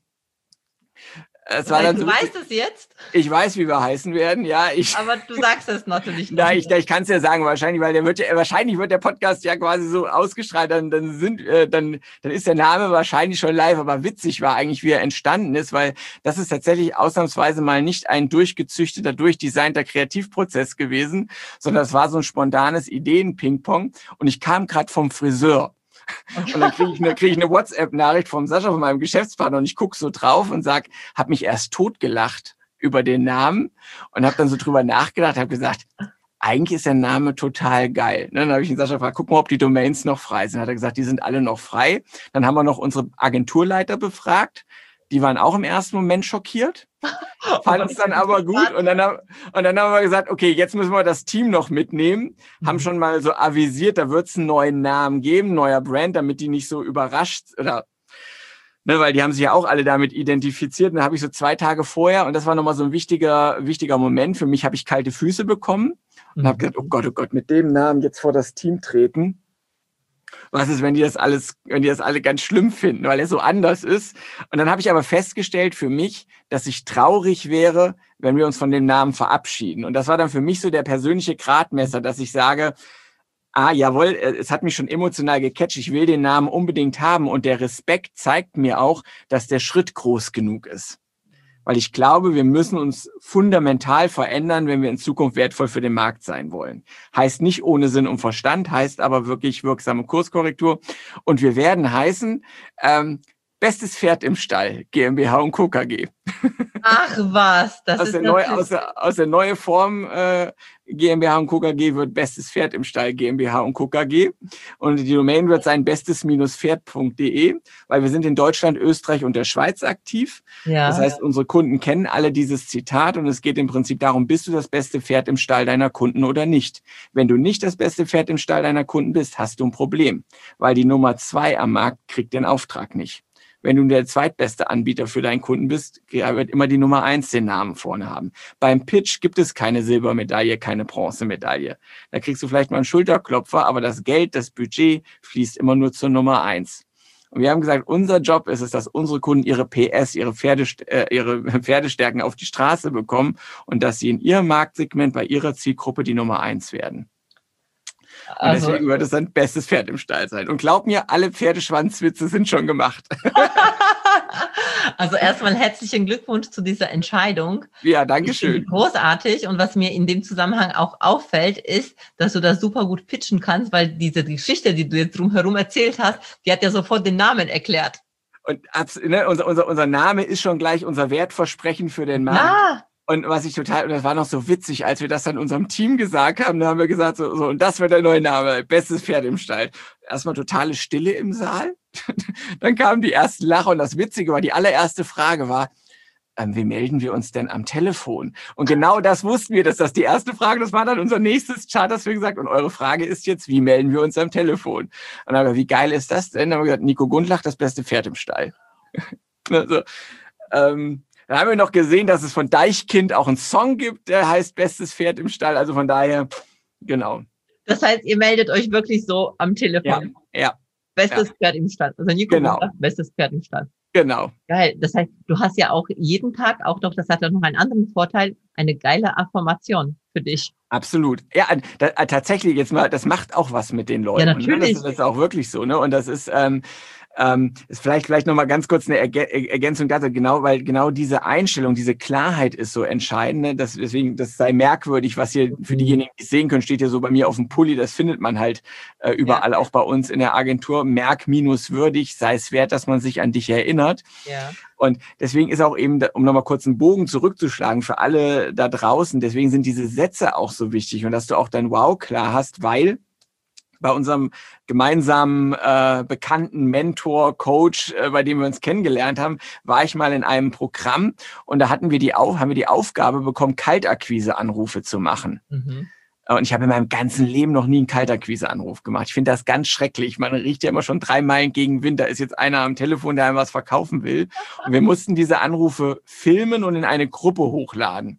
es war dann du so, weißt es jetzt? Ich weiß, wie wir heißen werden, ja. Ich, aber du sagst es natürlich nicht. Nein, ich, ich kann es ja sagen, wahrscheinlich, weil der wird ja, wahrscheinlich wird der Podcast ja quasi so ausgestrahlt, dann, dann sind, äh, dann, dann ist der Name wahrscheinlich schon live, aber witzig war eigentlich, wie er entstanden ist, weil das ist tatsächlich ausnahmsweise mal nicht ein durchgezüchteter, durchdesignter Kreativprozess gewesen, sondern es war so ein spontanes Ideen-Ping-Pong und ich kam gerade vom Friseur. Okay. Und dann kriege ich eine, krieg ich eine WhatsApp-Nachricht vom Sascha, von meinem Geschäftspartner und ich gucke so drauf und sag, habe mich erst totgelacht über den Namen und habe dann so drüber nachgedacht, habe gesagt, eigentlich ist der Name total geil. Dann habe ich den Sascha gefragt, guck mal, ob die Domains noch frei sind. Hat er gesagt, die sind alle noch frei. Dann haben wir noch unsere Agenturleiter befragt. Die waren auch im ersten Moment schockiert, fanden es dann aber gut. Und dann, haben, und dann haben wir gesagt, okay, jetzt müssen wir das Team noch mitnehmen. Mhm. Haben schon mal so avisiert, da wird es einen neuen Namen geben, neuer Brand, damit die nicht so überrascht oder ne, weil die haben sich ja auch alle damit identifiziert. Und da habe ich so zwei Tage vorher, und das war nochmal so ein wichtiger, wichtiger Moment, für mich habe ich kalte Füße bekommen und mhm. habe gedacht, oh Gott, oh Gott, mit dem Namen jetzt vor das Team treten. Was ist, wenn die das alles, wenn die das alle ganz schlimm finden, weil er so anders ist? Und dann habe ich aber festgestellt für mich, dass ich traurig wäre, wenn wir uns von dem Namen verabschieden. Und das war dann für mich so der persönliche Gradmesser, dass ich sage, ah, jawohl, es hat mich schon emotional gecatcht, ich will den Namen unbedingt haben. Und der Respekt zeigt mir auch, dass der Schritt groß genug ist. Weil ich glaube, wir müssen uns fundamental verändern, wenn wir in Zukunft wertvoll für den Markt sein wollen. Heißt nicht ohne Sinn und Verstand, heißt aber wirklich wirksame Kurskorrektur. Und wir werden heißen, ähm, bestes Pferd im Stall, GmbH und Co. K G. Ach was, das aus ist der neue, aus, der, aus der neue Form äh, GmbH und Co. K G wird bestes Pferd im Stall GmbH und Co. K G. Und die Domain wird sein bestes-pferd punkt de, weil wir sind in Deutschland, Österreich und der Schweiz aktiv. Ja. Das heißt, unsere Kunden kennen alle dieses Zitat und es geht im Prinzip darum, bist du das beste Pferd im Stall deiner Kunden oder nicht? Wenn du nicht das beste Pferd im Stall deiner Kunden bist, hast du ein Problem, weil die Nummer zwei am Markt kriegt den Auftrag nicht. Wenn du der zweitbeste Anbieter für deinen Kunden bist, wird immer die Nummer eins den Namen vorne haben. Beim Pitch gibt es keine Silbermedaille, keine Bronzemedaille. Da kriegst du vielleicht mal einen Schulterklopfer, aber das Geld, das Budget fließt immer nur zur Nummer eins. Und wir haben gesagt, unser Job ist es, dass unsere Kunden ihre P S, ihre, Pferde, äh, ihre Pferdestärken auf die Straße bekommen und dass sie in ihrem Marktsegment bei ihrer Zielgruppe die Nummer eins werden. Und also, deswegen wird es ein bestes Pferd im Stall sein. Und glaub mir, alle Pferdeschwanzwitze sind schon gemacht. Also erstmal herzlichen Glückwunsch zu dieser Entscheidung. Ja, danke schön. Großartig. Und was mir in dem Zusammenhang auch auffällt, ist, dass du das super gut pitchen kannst, weil diese Geschichte, die du jetzt drumherum erzählt hast, die hat ja sofort den Namen erklärt. Und ne, unser, unser, unser Name ist schon gleich unser Wertversprechen für den Markt. Ja. Und was ich total, und das war noch so witzig, als wir das dann unserem Team gesagt haben, da haben wir gesagt, so, so und das wird der neue Name, bestes Pferd im Stall. Erstmal totale Stille im Saal. Dann kamen die ersten Lacher und das Witzige war, die allererste Frage war, ähm, wie melden wir uns denn am Telefon? Und genau das wussten wir, dass das die erste Frage, das war dann unser nächstes Chart, das wir gesagt, und eure Frage ist jetzt, wie melden wir uns am Telefon? Und dann haben wir, wie geil ist das denn? Dann haben wir gesagt, Nico Gundlach, das beste Pferd im Stall. Also, ähm, dann haben wir noch gesehen, dass es von Deichkind auch einen Song gibt, der heißt Bestes Pferd im Stall. Also von daher, genau. Das heißt, ihr meldet euch wirklich so am Telefon. Ja. ja Bestes ja. Pferd im Stall. Also Nico, genau. sagt, bestes Pferd im Stall. Genau. Geil. Das heißt, du hast ja auch jeden Tag, auch doch, das hat ja noch einen anderen Vorteil, eine geile Affirmation für dich. Absolut. Ja, da, tatsächlich jetzt mal, das macht auch was mit den Leuten. Ja, natürlich. Das, das ist auch wirklich so, ne? Und das ist, ähm, Ähm, ist vielleicht vielleicht noch mal ganz kurz eine Ergä Ergänzung dazu, genau, weil genau diese Einstellung, diese Klarheit ist so entscheidend. Ne? Das, deswegen, das sei merkwürdig, was hier für diejenigen, die es sehen können, steht hier so bei mir auf dem Pulli. Das findet man halt äh, überall, ja. Auch bei uns in der Agentur. Merk minus würdig, sei es wert, dass man sich an dich erinnert. Ja. Und deswegen ist auch eben, um nochmal kurz einen Bogen zurückzuschlagen für alle da draußen, deswegen sind diese Sätze auch so wichtig und dass du auch dein Wow klar hast, weil bei unserem gemeinsamen äh, bekannten Mentor, Coach, äh, bei dem wir uns kennengelernt haben, war ich mal in einem Programm und da hatten wir die Auf haben wir die Aufgabe bekommen, Kaltakquise-Anrufe zu machen. Mhm. Und ich habe in meinem ganzen Leben noch nie einen Kaltakquise-Anruf gemacht. Ich finde das ganz schrecklich. Man riecht ja immer schon drei Meilen gegen Wind. Da ist jetzt einer am Telefon, der einem was verkaufen will. Und wir mussten diese Anrufe filmen und in eine Gruppe hochladen.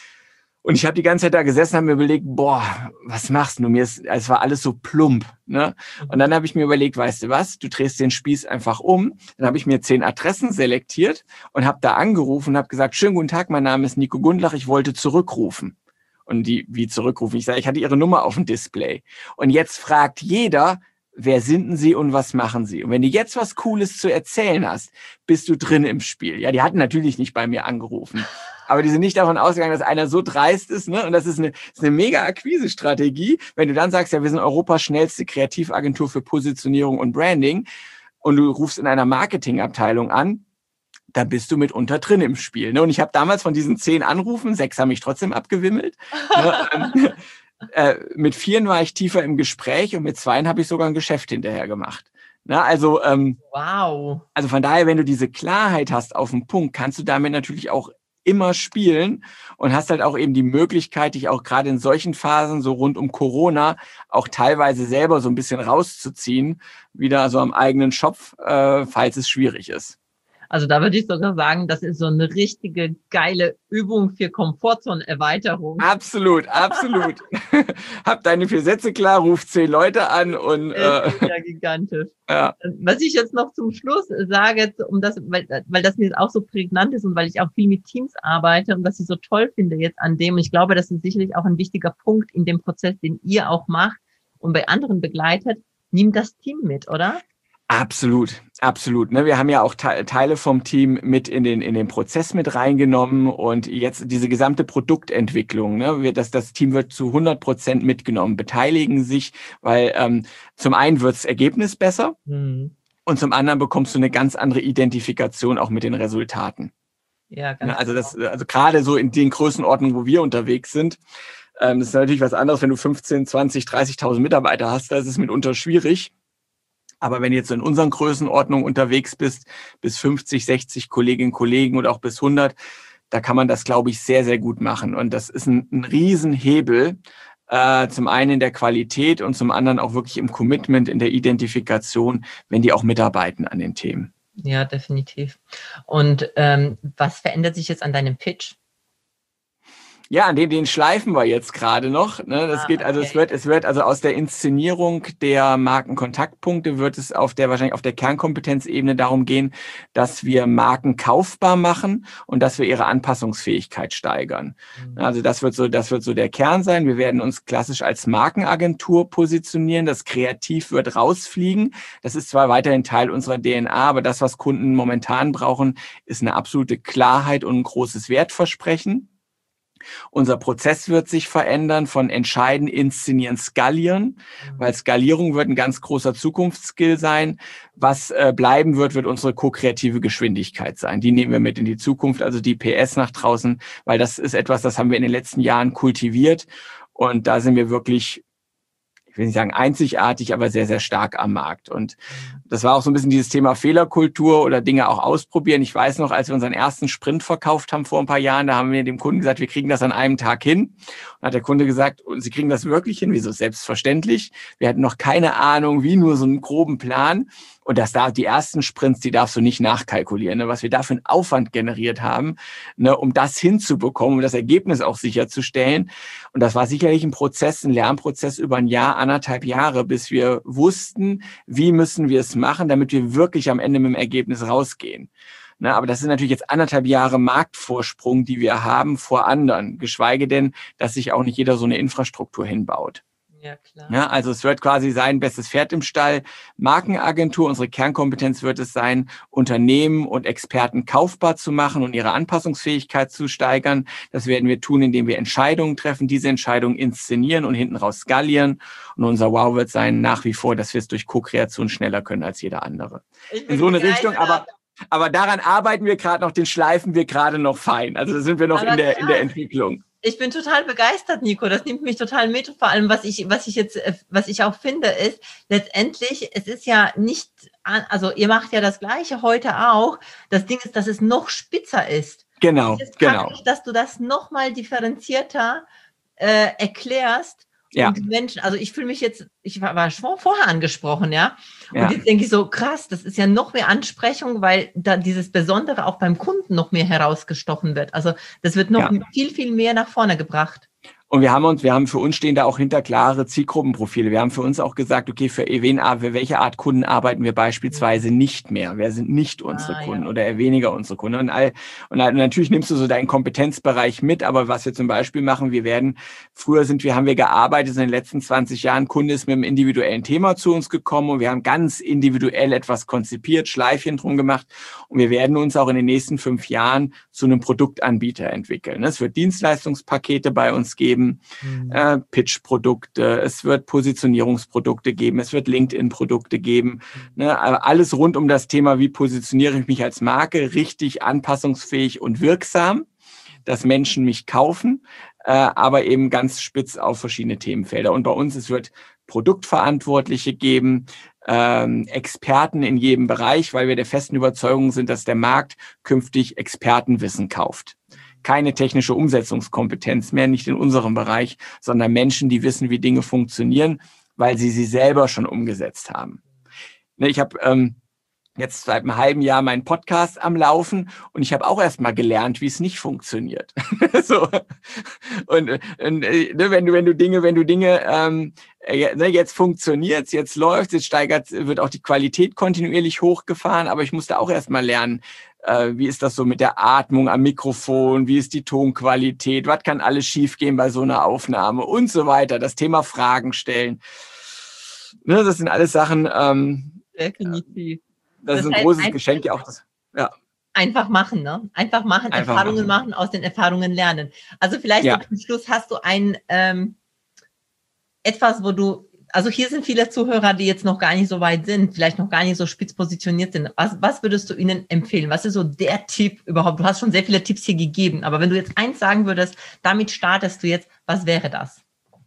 Und ich habe die ganze Zeit da gesessen und habe mir überlegt, boah, was machst du? Mir ist, es war alles so plump, ne? Und dann habe ich mir überlegt, weißt du was? Du drehst den Spieß einfach um. Dann habe ich mir zehn Adressen selektiert und habe da angerufen und habe gesagt, schönen guten Tag, mein Name ist Nico Gundlach, ich wollte zurückrufen. Und die, wie zurückrufen? Ich sage, ich hatte Ihre Nummer auf dem Display. Und jetzt fragt jeder, wer sind denn Sie und was machen Sie? Und wenn du jetzt was Cooles zu erzählen hast, bist du drin im Spiel. Ja, die hatten natürlich nicht bei mir angerufen. Aber die sind nicht davon ausgegangen, dass einer so dreist ist, ne? Und das ist eine, das ist eine mega Akquise-Strategie. Wenn du dann sagst, ja, wir sind Europas schnellste Kreativagentur für Positionierung und Branding und du rufst in einer Marketingabteilung an, da bist du mitunter drin im Spiel. Ne? Und ich habe damals von diesen zehn Anrufen, sechs haben mich trotzdem abgewimmelt. ne? äh, mit vieren war ich tiefer im Gespräch und mit zweien habe ich sogar ein Geschäft hinterher gemacht. Na, also, ähm, wow. Also von daher, wenn du diese Klarheit hast auf den Punkt, kannst du damit natürlich auch immer spielen und hast halt auch eben die Möglichkeit, dich auch gerade in solchen Phasen, so rund um Corona, auch teilweise selber so ein bisschen rauszuziehen, wieder so am eigenen Schopf, äh, falls es schwierig ist. Also da würde ich sogar sagen, das ist so eine richtige geile Übung für Komfortzonenerweiterung. Absolut, absolut. Hab deine vier Sätze klar, ruf zehn Leute an und äh, das ist ja gigantisch. Ja. Was ich jetzt noch zum Schluss sage, um das, weil, weil das mir auch so prägnant ist und weil ich auch viel mit Teams arbeite und was ich so toll finde jetzt an dem, und ich glaube, das ist sicherlich auch ein wichtiger Punkt in dem Prozess, den ihr auch macht und bei anderen begleitet, nimmt das Team mit, oder? Absolut, absolut. Ne, wir haben ja auch Te- Teile vom Team mit in den in den Prozess mit reingenommen und jetzt diese gesamte Produktentwicklung. Ne, wir, das das Team wird zu hundert Prozent mitgenommen, beteiligen sich, weil ähm, zum einen wird das Ergebnis besser mhm. und zum anderen bekommst du eine ganz andere Identifikation auch mit den Resultaten. Ja, ganz ne, also das, also gerade so in den Größenordnungen, wo wir unterwegs sind. Ähm, das ist natürlich was anderes, wenn du fünfzehn, zwanzig, dreißigtausend Mitarbeiter hast, da ist es mitunter schwierig. Aber wenn du jetzt in unseren Größenordnungen unterwegs bist, bis fünfzig, sechzig Kolleginnen und Kollegen oder auch bis hundert, da kann man das, glaube ich, sehr, sehr gut machen. Und das ist ein, ein Riesenhebel, äh, zum einen in der Qualität und zum anderen auch wirklich im Commitment, in der Identifikation, wenn die auch mitarbeiten an den Themen. Ja, definitiv. Und ähm, was verändert sich jetzt an deinem Pitch? Ja, den, den schleifen wir jetzt gerade noch. Ne? Das ah, geht, also okay. es wird, es wird also aus der Inszenierung der Markenkontaktpunkte wird es auf der wahrscheinlich auf der Kernkompetenzebene darum gehen, dass wir Marken kaufbar machen und dass wir ihre Anpassungsfähigkeit steigern. Mhm. Also das wird so, das wird so der Kern sein. Wir werden uns klassisch als Markenagentur positionieren. Das Kreativ wird rausfliegen. Das ist zwar weiterhin Teil unserer D N A, aber das, was Kunden momentan brauchen, ist eine absolute Klarheit und ein großes Wertversprechen. Unser Prozess wird sich verändern von entscheiden, inszenieren, skalieren, weil Skalierung wird ein ganz großer Zukunftsskill sein. Was äh, bleiben wird, wird unsere ko-kreative Geschwindigkeit sein. Die nehmen wir mit in die Zukunft, also die P S nach draußen, weil das ist etwas, das haben wir in den letzten Jahren kultiviert und da sind wir wirklich, ich will nicht sagen einzigartig, aber sehr, sehr stark am Markt. Und das war auch so ein bisschen dieses Thema Fehlerkultur oder Dinge auch ausprobieren. Ich weiß noch, als wir unseren ersten Sprint verkauft haben vor ein paar Jahren, da haben wir dem Kunden gesagt, wir kriegen das an einem Tag hin. Und hat der Kunde gesagt, und Sie kriegen das wirklich hin? Wieso? Selbstverständlich. Wir hatten noch keine Ahnung, wie, nur so einen groben Plan. Und das da die ersten Sprints, die darfst du nicht nachkalkulieren, ne? Was wir da für einen Aufwand generiert haben, ne, um das hinzubekommen, um das Ergebnis auch sicherzustellen. Und das war sicherlich ein Prozess, ein Lernprozess über ein Jahr, anderthalb Jahre, bis wir wussten, wie müssen wir es machen, damit wir wirklich am Ende mit dem Ergebnis rausgehen. Ne, aber das sind natürlich jetzt anderthalb Jahre Marktvorsprung, die wir haben vor anderen, geschweige denn, dass sich auch nicht jeder so eine Infrastruktur hinbaut. Ja, klar. Ja, also es wird quasi sein, bestes Pferd im Stall, Markenagentur, unsere Kernkompetenz wird es sein, Unternehmen und Experten kaufbar zu machen und ihre Anpassungsfähigkeit zu steigern. Das werden wir tun, indem wir Entscheidungen treffen, diese Entscheidungen inszenieren und hinten raus skalieren. Und unser Wow wird sein nach wie vor, dass wir es durch Co-Kreation schneller können als jeder andere. In so eine Richtung, aber aber daran arbeiten wir gerade noch, den schleifen wir gerade noch fein. Also da sind wir noch aber in der in der Entwicklung. Ich bin total begeistert, Nico. Das nimmt mich total mit. Vor allem, was ich, was ich jetzt, was ich auch finde, ist letztendlich, es ist ja nicht, also ihr macht ja das Gleiche heute auch. Das Ding ist, dass es noch spitzer ist. Genau, genau. Praktisch, dass du das noch mal differenzierter äh, erklärst Ja. Und die Menschen, also ich fühle mich jetzt, ich war, war schon vorher angesprochen, ja. Und Ja. jetzt denke ich so, krass, das ist ja noch mehr Ansprechung, weil da dieses Besondere auch beim Kunden noch mehr herausgestochen wird. Also das wird noch Ja. viel, viel mehr nach vorne gebracht. Und wir haben uns, wir haben für uns stehen da auch hinter klare Zielgruppenprofile. Wir haben für uns auch gesagt, okay, für wen, für welche Art Kunden arbeiten wir beispielsweise nicht mehr? Wer sind nicht unsere Ah, Kunden ja. oder eher weniger unsere Kunden? Und, all, und natürlich nimmst du so deinen Kompetenzbereich mit, aber was wir zum Beispiel machen, wir werden, früher sind wir, haben wir gearbeitet in den letzten zwanzig Jahren, Kunde ist mit einem individuellen Thema zu uns gekommen und wir haben ganz individuell etwas konzipiert, Schleifchen drum gemacht und wir werden uns auch in den nächsten fünf Jahren zu einem Produktanbieter entwickeln. Es wird Dienstleistungspakete bei uns geben, Mhm. Äh, Pitch-Produkte, es wird Positionierungsprodukte geben, es wird LinkedIn-Produkte geben. Mhm. Ne, alles rund um das Thema, wie positioniere ich mich als Marke, richtig anpassungsfähig und wirksam, dass Menschen mich kaufen, äh, aber eben ganz spitz auf verschiedene Themenfelder. Und bei uns, es wird Produktverantwortliche geben, ähm, Experten in jedem Bereich, weil wir der festen Überzeugung sind, dass der Markt künftig Expertenwissen kauft. Keine technische Umsetzungskompetenz mehr, nicht in unserem Bereich, sondern Menschen, die wissen, wie Dinge funktionieren, weil sie sie selber schon umgesetzt haben. Ich habe ähm, jetzt seit einem halben Jahr meinen Podcast am Laufen und ich habe auch erst mal gelernt, wie es nicht funktioniert. So. Und, und wenn du wenn du Dinge wenn du Dinge ähm, jetzt funktioniert's, jetzt läuft's, jetzt steigert, wird auch die Qualität kontinuierlich hochgefahren, aber ich musste auch erst mal lernen, äh, wie ist das so mit der Atmung am Mikrofon, wie ist die Tonqualität, was kann alles schiefgehen bei so einer Aufnahme und so weiter. Das Thema Fragen stellen. Ne, das sind alles Sachen. Ähm, Definitiv. Das, das ist ein großes Geschenk, ja auch das. Ja. Einfach machen, ne? Einfach machen, Einfach Erfahrungen machen. machen, aus den Erfahrungen lernen. Also vielleicht ja. so zum Schluss hast du ein ähm, etwas, wo du, also hier sind viele Zuhörer, die jetzt noch gar nicht so weit sind, vielleicht noch gar nicht so spitz positioniert sind. Was, was würdest du ihnen empfehlen? Was ist so der Tipp überhaupt? Du hast schon sehr viele Tipps hier gegeben, aber wenn du jetzt eins sagen würdest, damit startest du jetzt, was wäre das?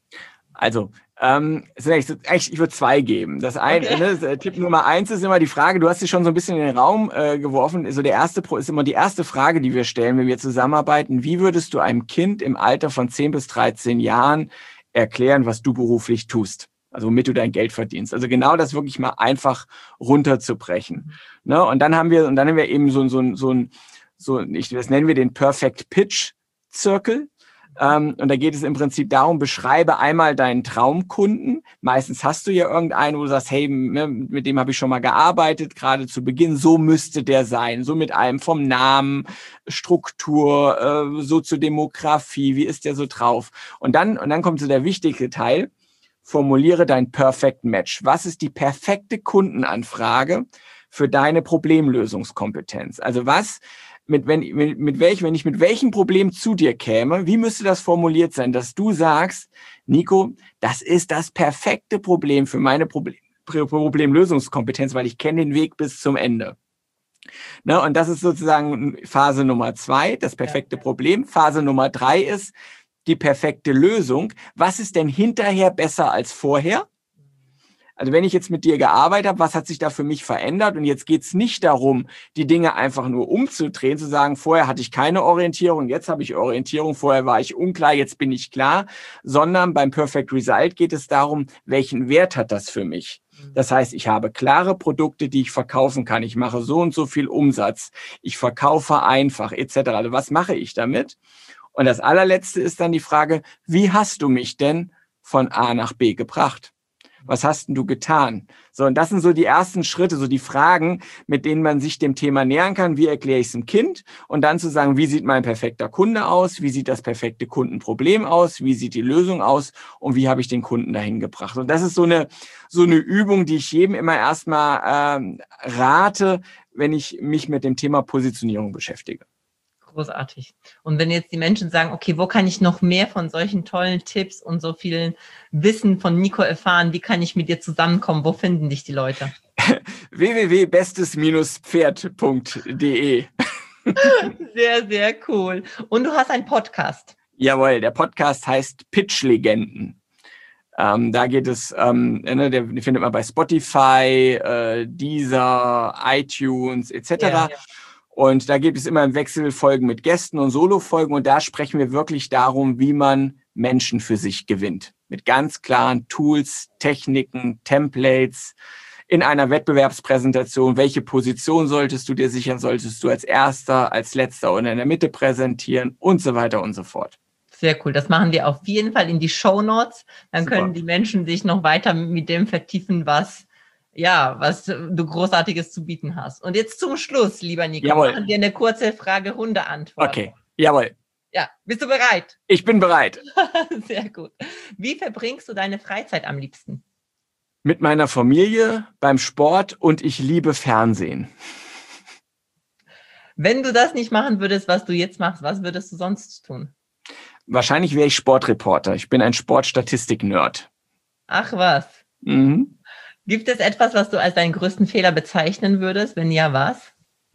Also, Ähm, ich würde zwei geben. Das eine, okay. ne, Tipp Nummer eins ist immer die Frage, du hast sie schon so ein bisschen in den Raum äh, geworfen. Also der erste ist immer die erste Frage, die wir stellen, wenn wir zusammenarbeiten. Wie würdest du einem Kind im Alter von zehn bis dreizehn Jahren erklären, was du beruflich tust? Also womit du dein Geld verdienst. Also genau das wirklich mal einfach runterzubrechen. Ne? Und dann haben wir, und dann haben wir eben so, so, so ein, so, ich, das nennen wir den Perfect Pitch Circle. Um, und da geht es im Prinzip darum, beschreibe einmal deinen Traumkunden. Meistens hast du ja irgendeinen, wo du sagst, hey, mit dem habe ich schon mal gearbeitet, gerade zu Beginn, so müsste der sein. So mit allem vom Namen, Struktur, äh, Soziodemografie, wie ist der so drauf? Und dann, und dann kommt so der wichtige Teil, formuliere dein Perfect Match. Was ist die perfekte Kundenanfrage für deine Problemlösungskompetenz? Also was... Mit, wenn, mit, mit welch, wenn ich mit welchem Problem zu dir käme, wie müsste das formuliert sein, dass du sagst, Nico, das ist das perfekte Problem für meine Problem, Problemlösungskompetenz, weil ich kenne den Weg bis zum Ende. Ne, und das ist sozusagen Phase Nummer zwei, das perfekte Problem. Phase Nummer drei ist die perfekte Lösung. Was ist denn hinterher besser als vorher? Also wenn ich jetzt mit dir gearbeitet habe, was hat sich da für mich verändert? Und jetzt geht's nicht darum, die Dinge einfach nur umzudrehen, zu sagen, vorher hatte ich keine Orientierung, jetzt habe ich Orientierung, vorher war ich unklar, jetzt bin ich klar, sondern beim Perfect Result geht es darum, welchen Wert hat das für mich? Das heißt, ich habe klare Produkte, die ich verkaufen kann. Ich mache so und so viel Umsatz. Ich verkaufe einfach et cetera. Also was mache ich damit? Und das allerletzte ist dann die Frage, wie hast du mich denn von A nach B gebracht? Was hast denn du getan? So, und das sind so die ersten Schritte, so die Fragen, mit denen man sich dem Thema nähern kann. Wie erkläre ich es dem Kind? Und dann zu sagen, wie sieht mein perfekter Kunde aus? Wie sieht das perfekte Kundenproblem aus? Wie sieht die Lösung aus? Und wie habe ich den Kunden dahin gebracht? Und das ist so eine, so eine Übung, die ich jedem immer erstmal ähm, rate, wenn ich mich mit dem Thema Positionierung beschäftige. Großartig. Und wenn jetzt die Menschen sagen, okay, wo kann ich noch mehr von solchen tollen Tipps und so vielen Wissen von Nico erfahren? Wie kann ich mit dir zusammenkommen? Wo finden dich die Leute? w w w punkt bestes Pferd punkt de Sehr, sehr cool. Und du hast einen Podcast. Jawohl, der Podcast heißt Pitch-Legenden. Ähm, da geht es, ähm, ne, der, den findet man bei Spotify, äh, Deezer, iTunes et cetera. Ja, ja. Und da gibt es immer im Wechsel Folgen mit Gästen und Solo-Folgen. Und da sprechen wir wirklich darum, wie man Menschen für sich gewinnt. mit ganz klaren Tools, Techniken, Templates, in einer Wettbewerbspräsentation, welche Position solltest du dir sichern, solltest du als Erster, als Letzter oder in der Mitte präsentieren und so weiter und so fort. Sehr cool. Das machen wir auf jeden Fall in die Shownotes. Dann Super. Können die Menschen sich noch weiter mit dem vertiefen, was, ja, was du Großartiges zu bieten hast. Und jetzt zum Schluss, lieber Nico, Jawohl. machen wir eine kurze Frage-Runde-Antwort. Okay, jawohl. Ja, bist du bereit? Ich bin bereit. Sehr gut. Wie verbringst du deine Freizeit am liebsten? Mit meiner Familie, beim Sport und ich liebe Fernsehen. Wenn du das nicht machen würdest, was du jetzt machst, was würdest du sonst tun? Wahrscheinlich wäre ich Sportreporter. Ich bin ein Sportstatistik-Nerd. Ach was. Mhm. Gibt es etwas, was du als deinen größten Fehler bezeichnen würdest? Wenn ja, was?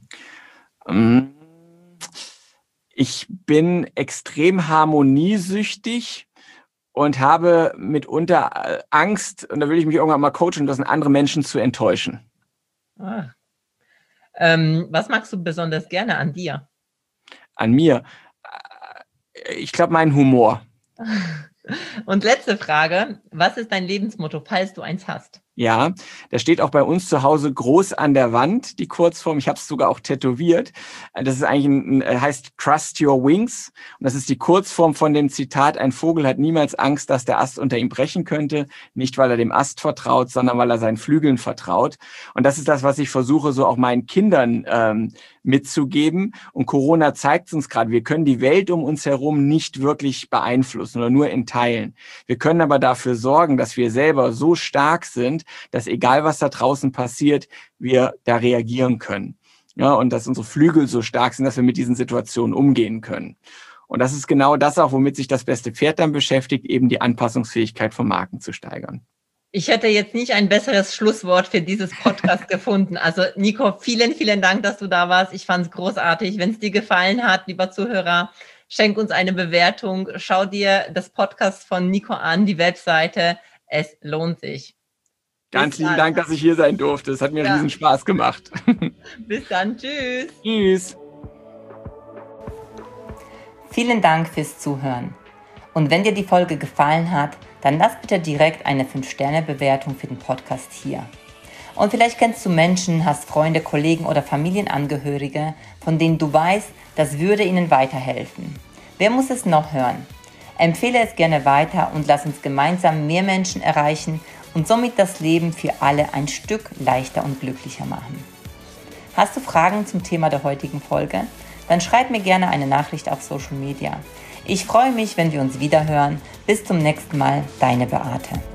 Ich bin extrem harmoniesüchtig und habe mitunter Angst, und da will ich mich irgendwann mal coachen lassen, andere Menschen zu enttäuschen. Ah. Ähm, was magst du besonders gerne an dir? An mir? Ich glaube, meinen Humor. Und letzte Frage, was ist dein Lebensmotto, falls du eins hast? Ja, das steht auch bei uns zu Hause groß an der Wand, die Kurzform. Ich habe es sogar auch tätowiert. Das ist eigentlich ein, heißt Trust Your Wings. Und das ist die Kurzform von dem Zitat: Ein Vogel hat niemals Angst, dass der Ast unter ihm brechen könnte. Nicht, weil er dem Ast vertraut, sondern weil er seinen Flügeln vertraut. Und das ist das, was ich versuche, so auch meinen Kindern ähm, mitzugeben. Und Corona zeigt uns gerade, wir können die Welt um uns herum nicht wirklich beeinflussen oder nur in Teilen. Wir können aber dafür sorgen, dass wir selber so stark sind, dass egal was da draußen passiert, wir da reagieren können. Ja, und dass unsere Flügel so stark sind, dass wir mit diesen Situationen umgehen können. Und das ist genau das auch, womit sich das beste Pferd dann beschäftigt, eben die Anpassungsfähigkeit von Marken zu steigern. Ich hätte jetzt nicht ein besseres Schlusswort für dieses Podcast gefunden. Also Nico, vielen, vielen Dank, dass du da warst. Ich fand es großartig. Wenn es dir gefallen hat, lieber Zuhörer, schenk uns eine Bewertung. Schau dir das Podcast von Nico an, die Webseite. Es lohnt sich. Ganz lieben Dank, dass ich hier sein durfte. Es hat mir ja. riesen Spaß gemacht. Bis dann. Tschüss. Tschüss. Vielen Dank fürs Zuhören. Und wenn dir die Folge gefallen hat, dann lass bitte direkt eine fünf Sterne Bewertung für den Podcast hier. Und vielleicht kennst du Menschen, hast Freunde, Kollegen oder Familienangehörige, von denen du weißt, das würde ihnen weiterhelfen. Wer muss es noch hören? Empfehle es gerne weiter und lass uns gemeinsam mehr Menschen erreichen und somit das Leben für alle ein Stück leichter und glücklicher machen. Hast du Fragen zum Thema der heutigen Folge? Dann schreib mir gerne eine Nachricht auf Social Media. Ich freue mich, wenn wir uns wieder hören. Bis zum nächsten Mal, deine Beate.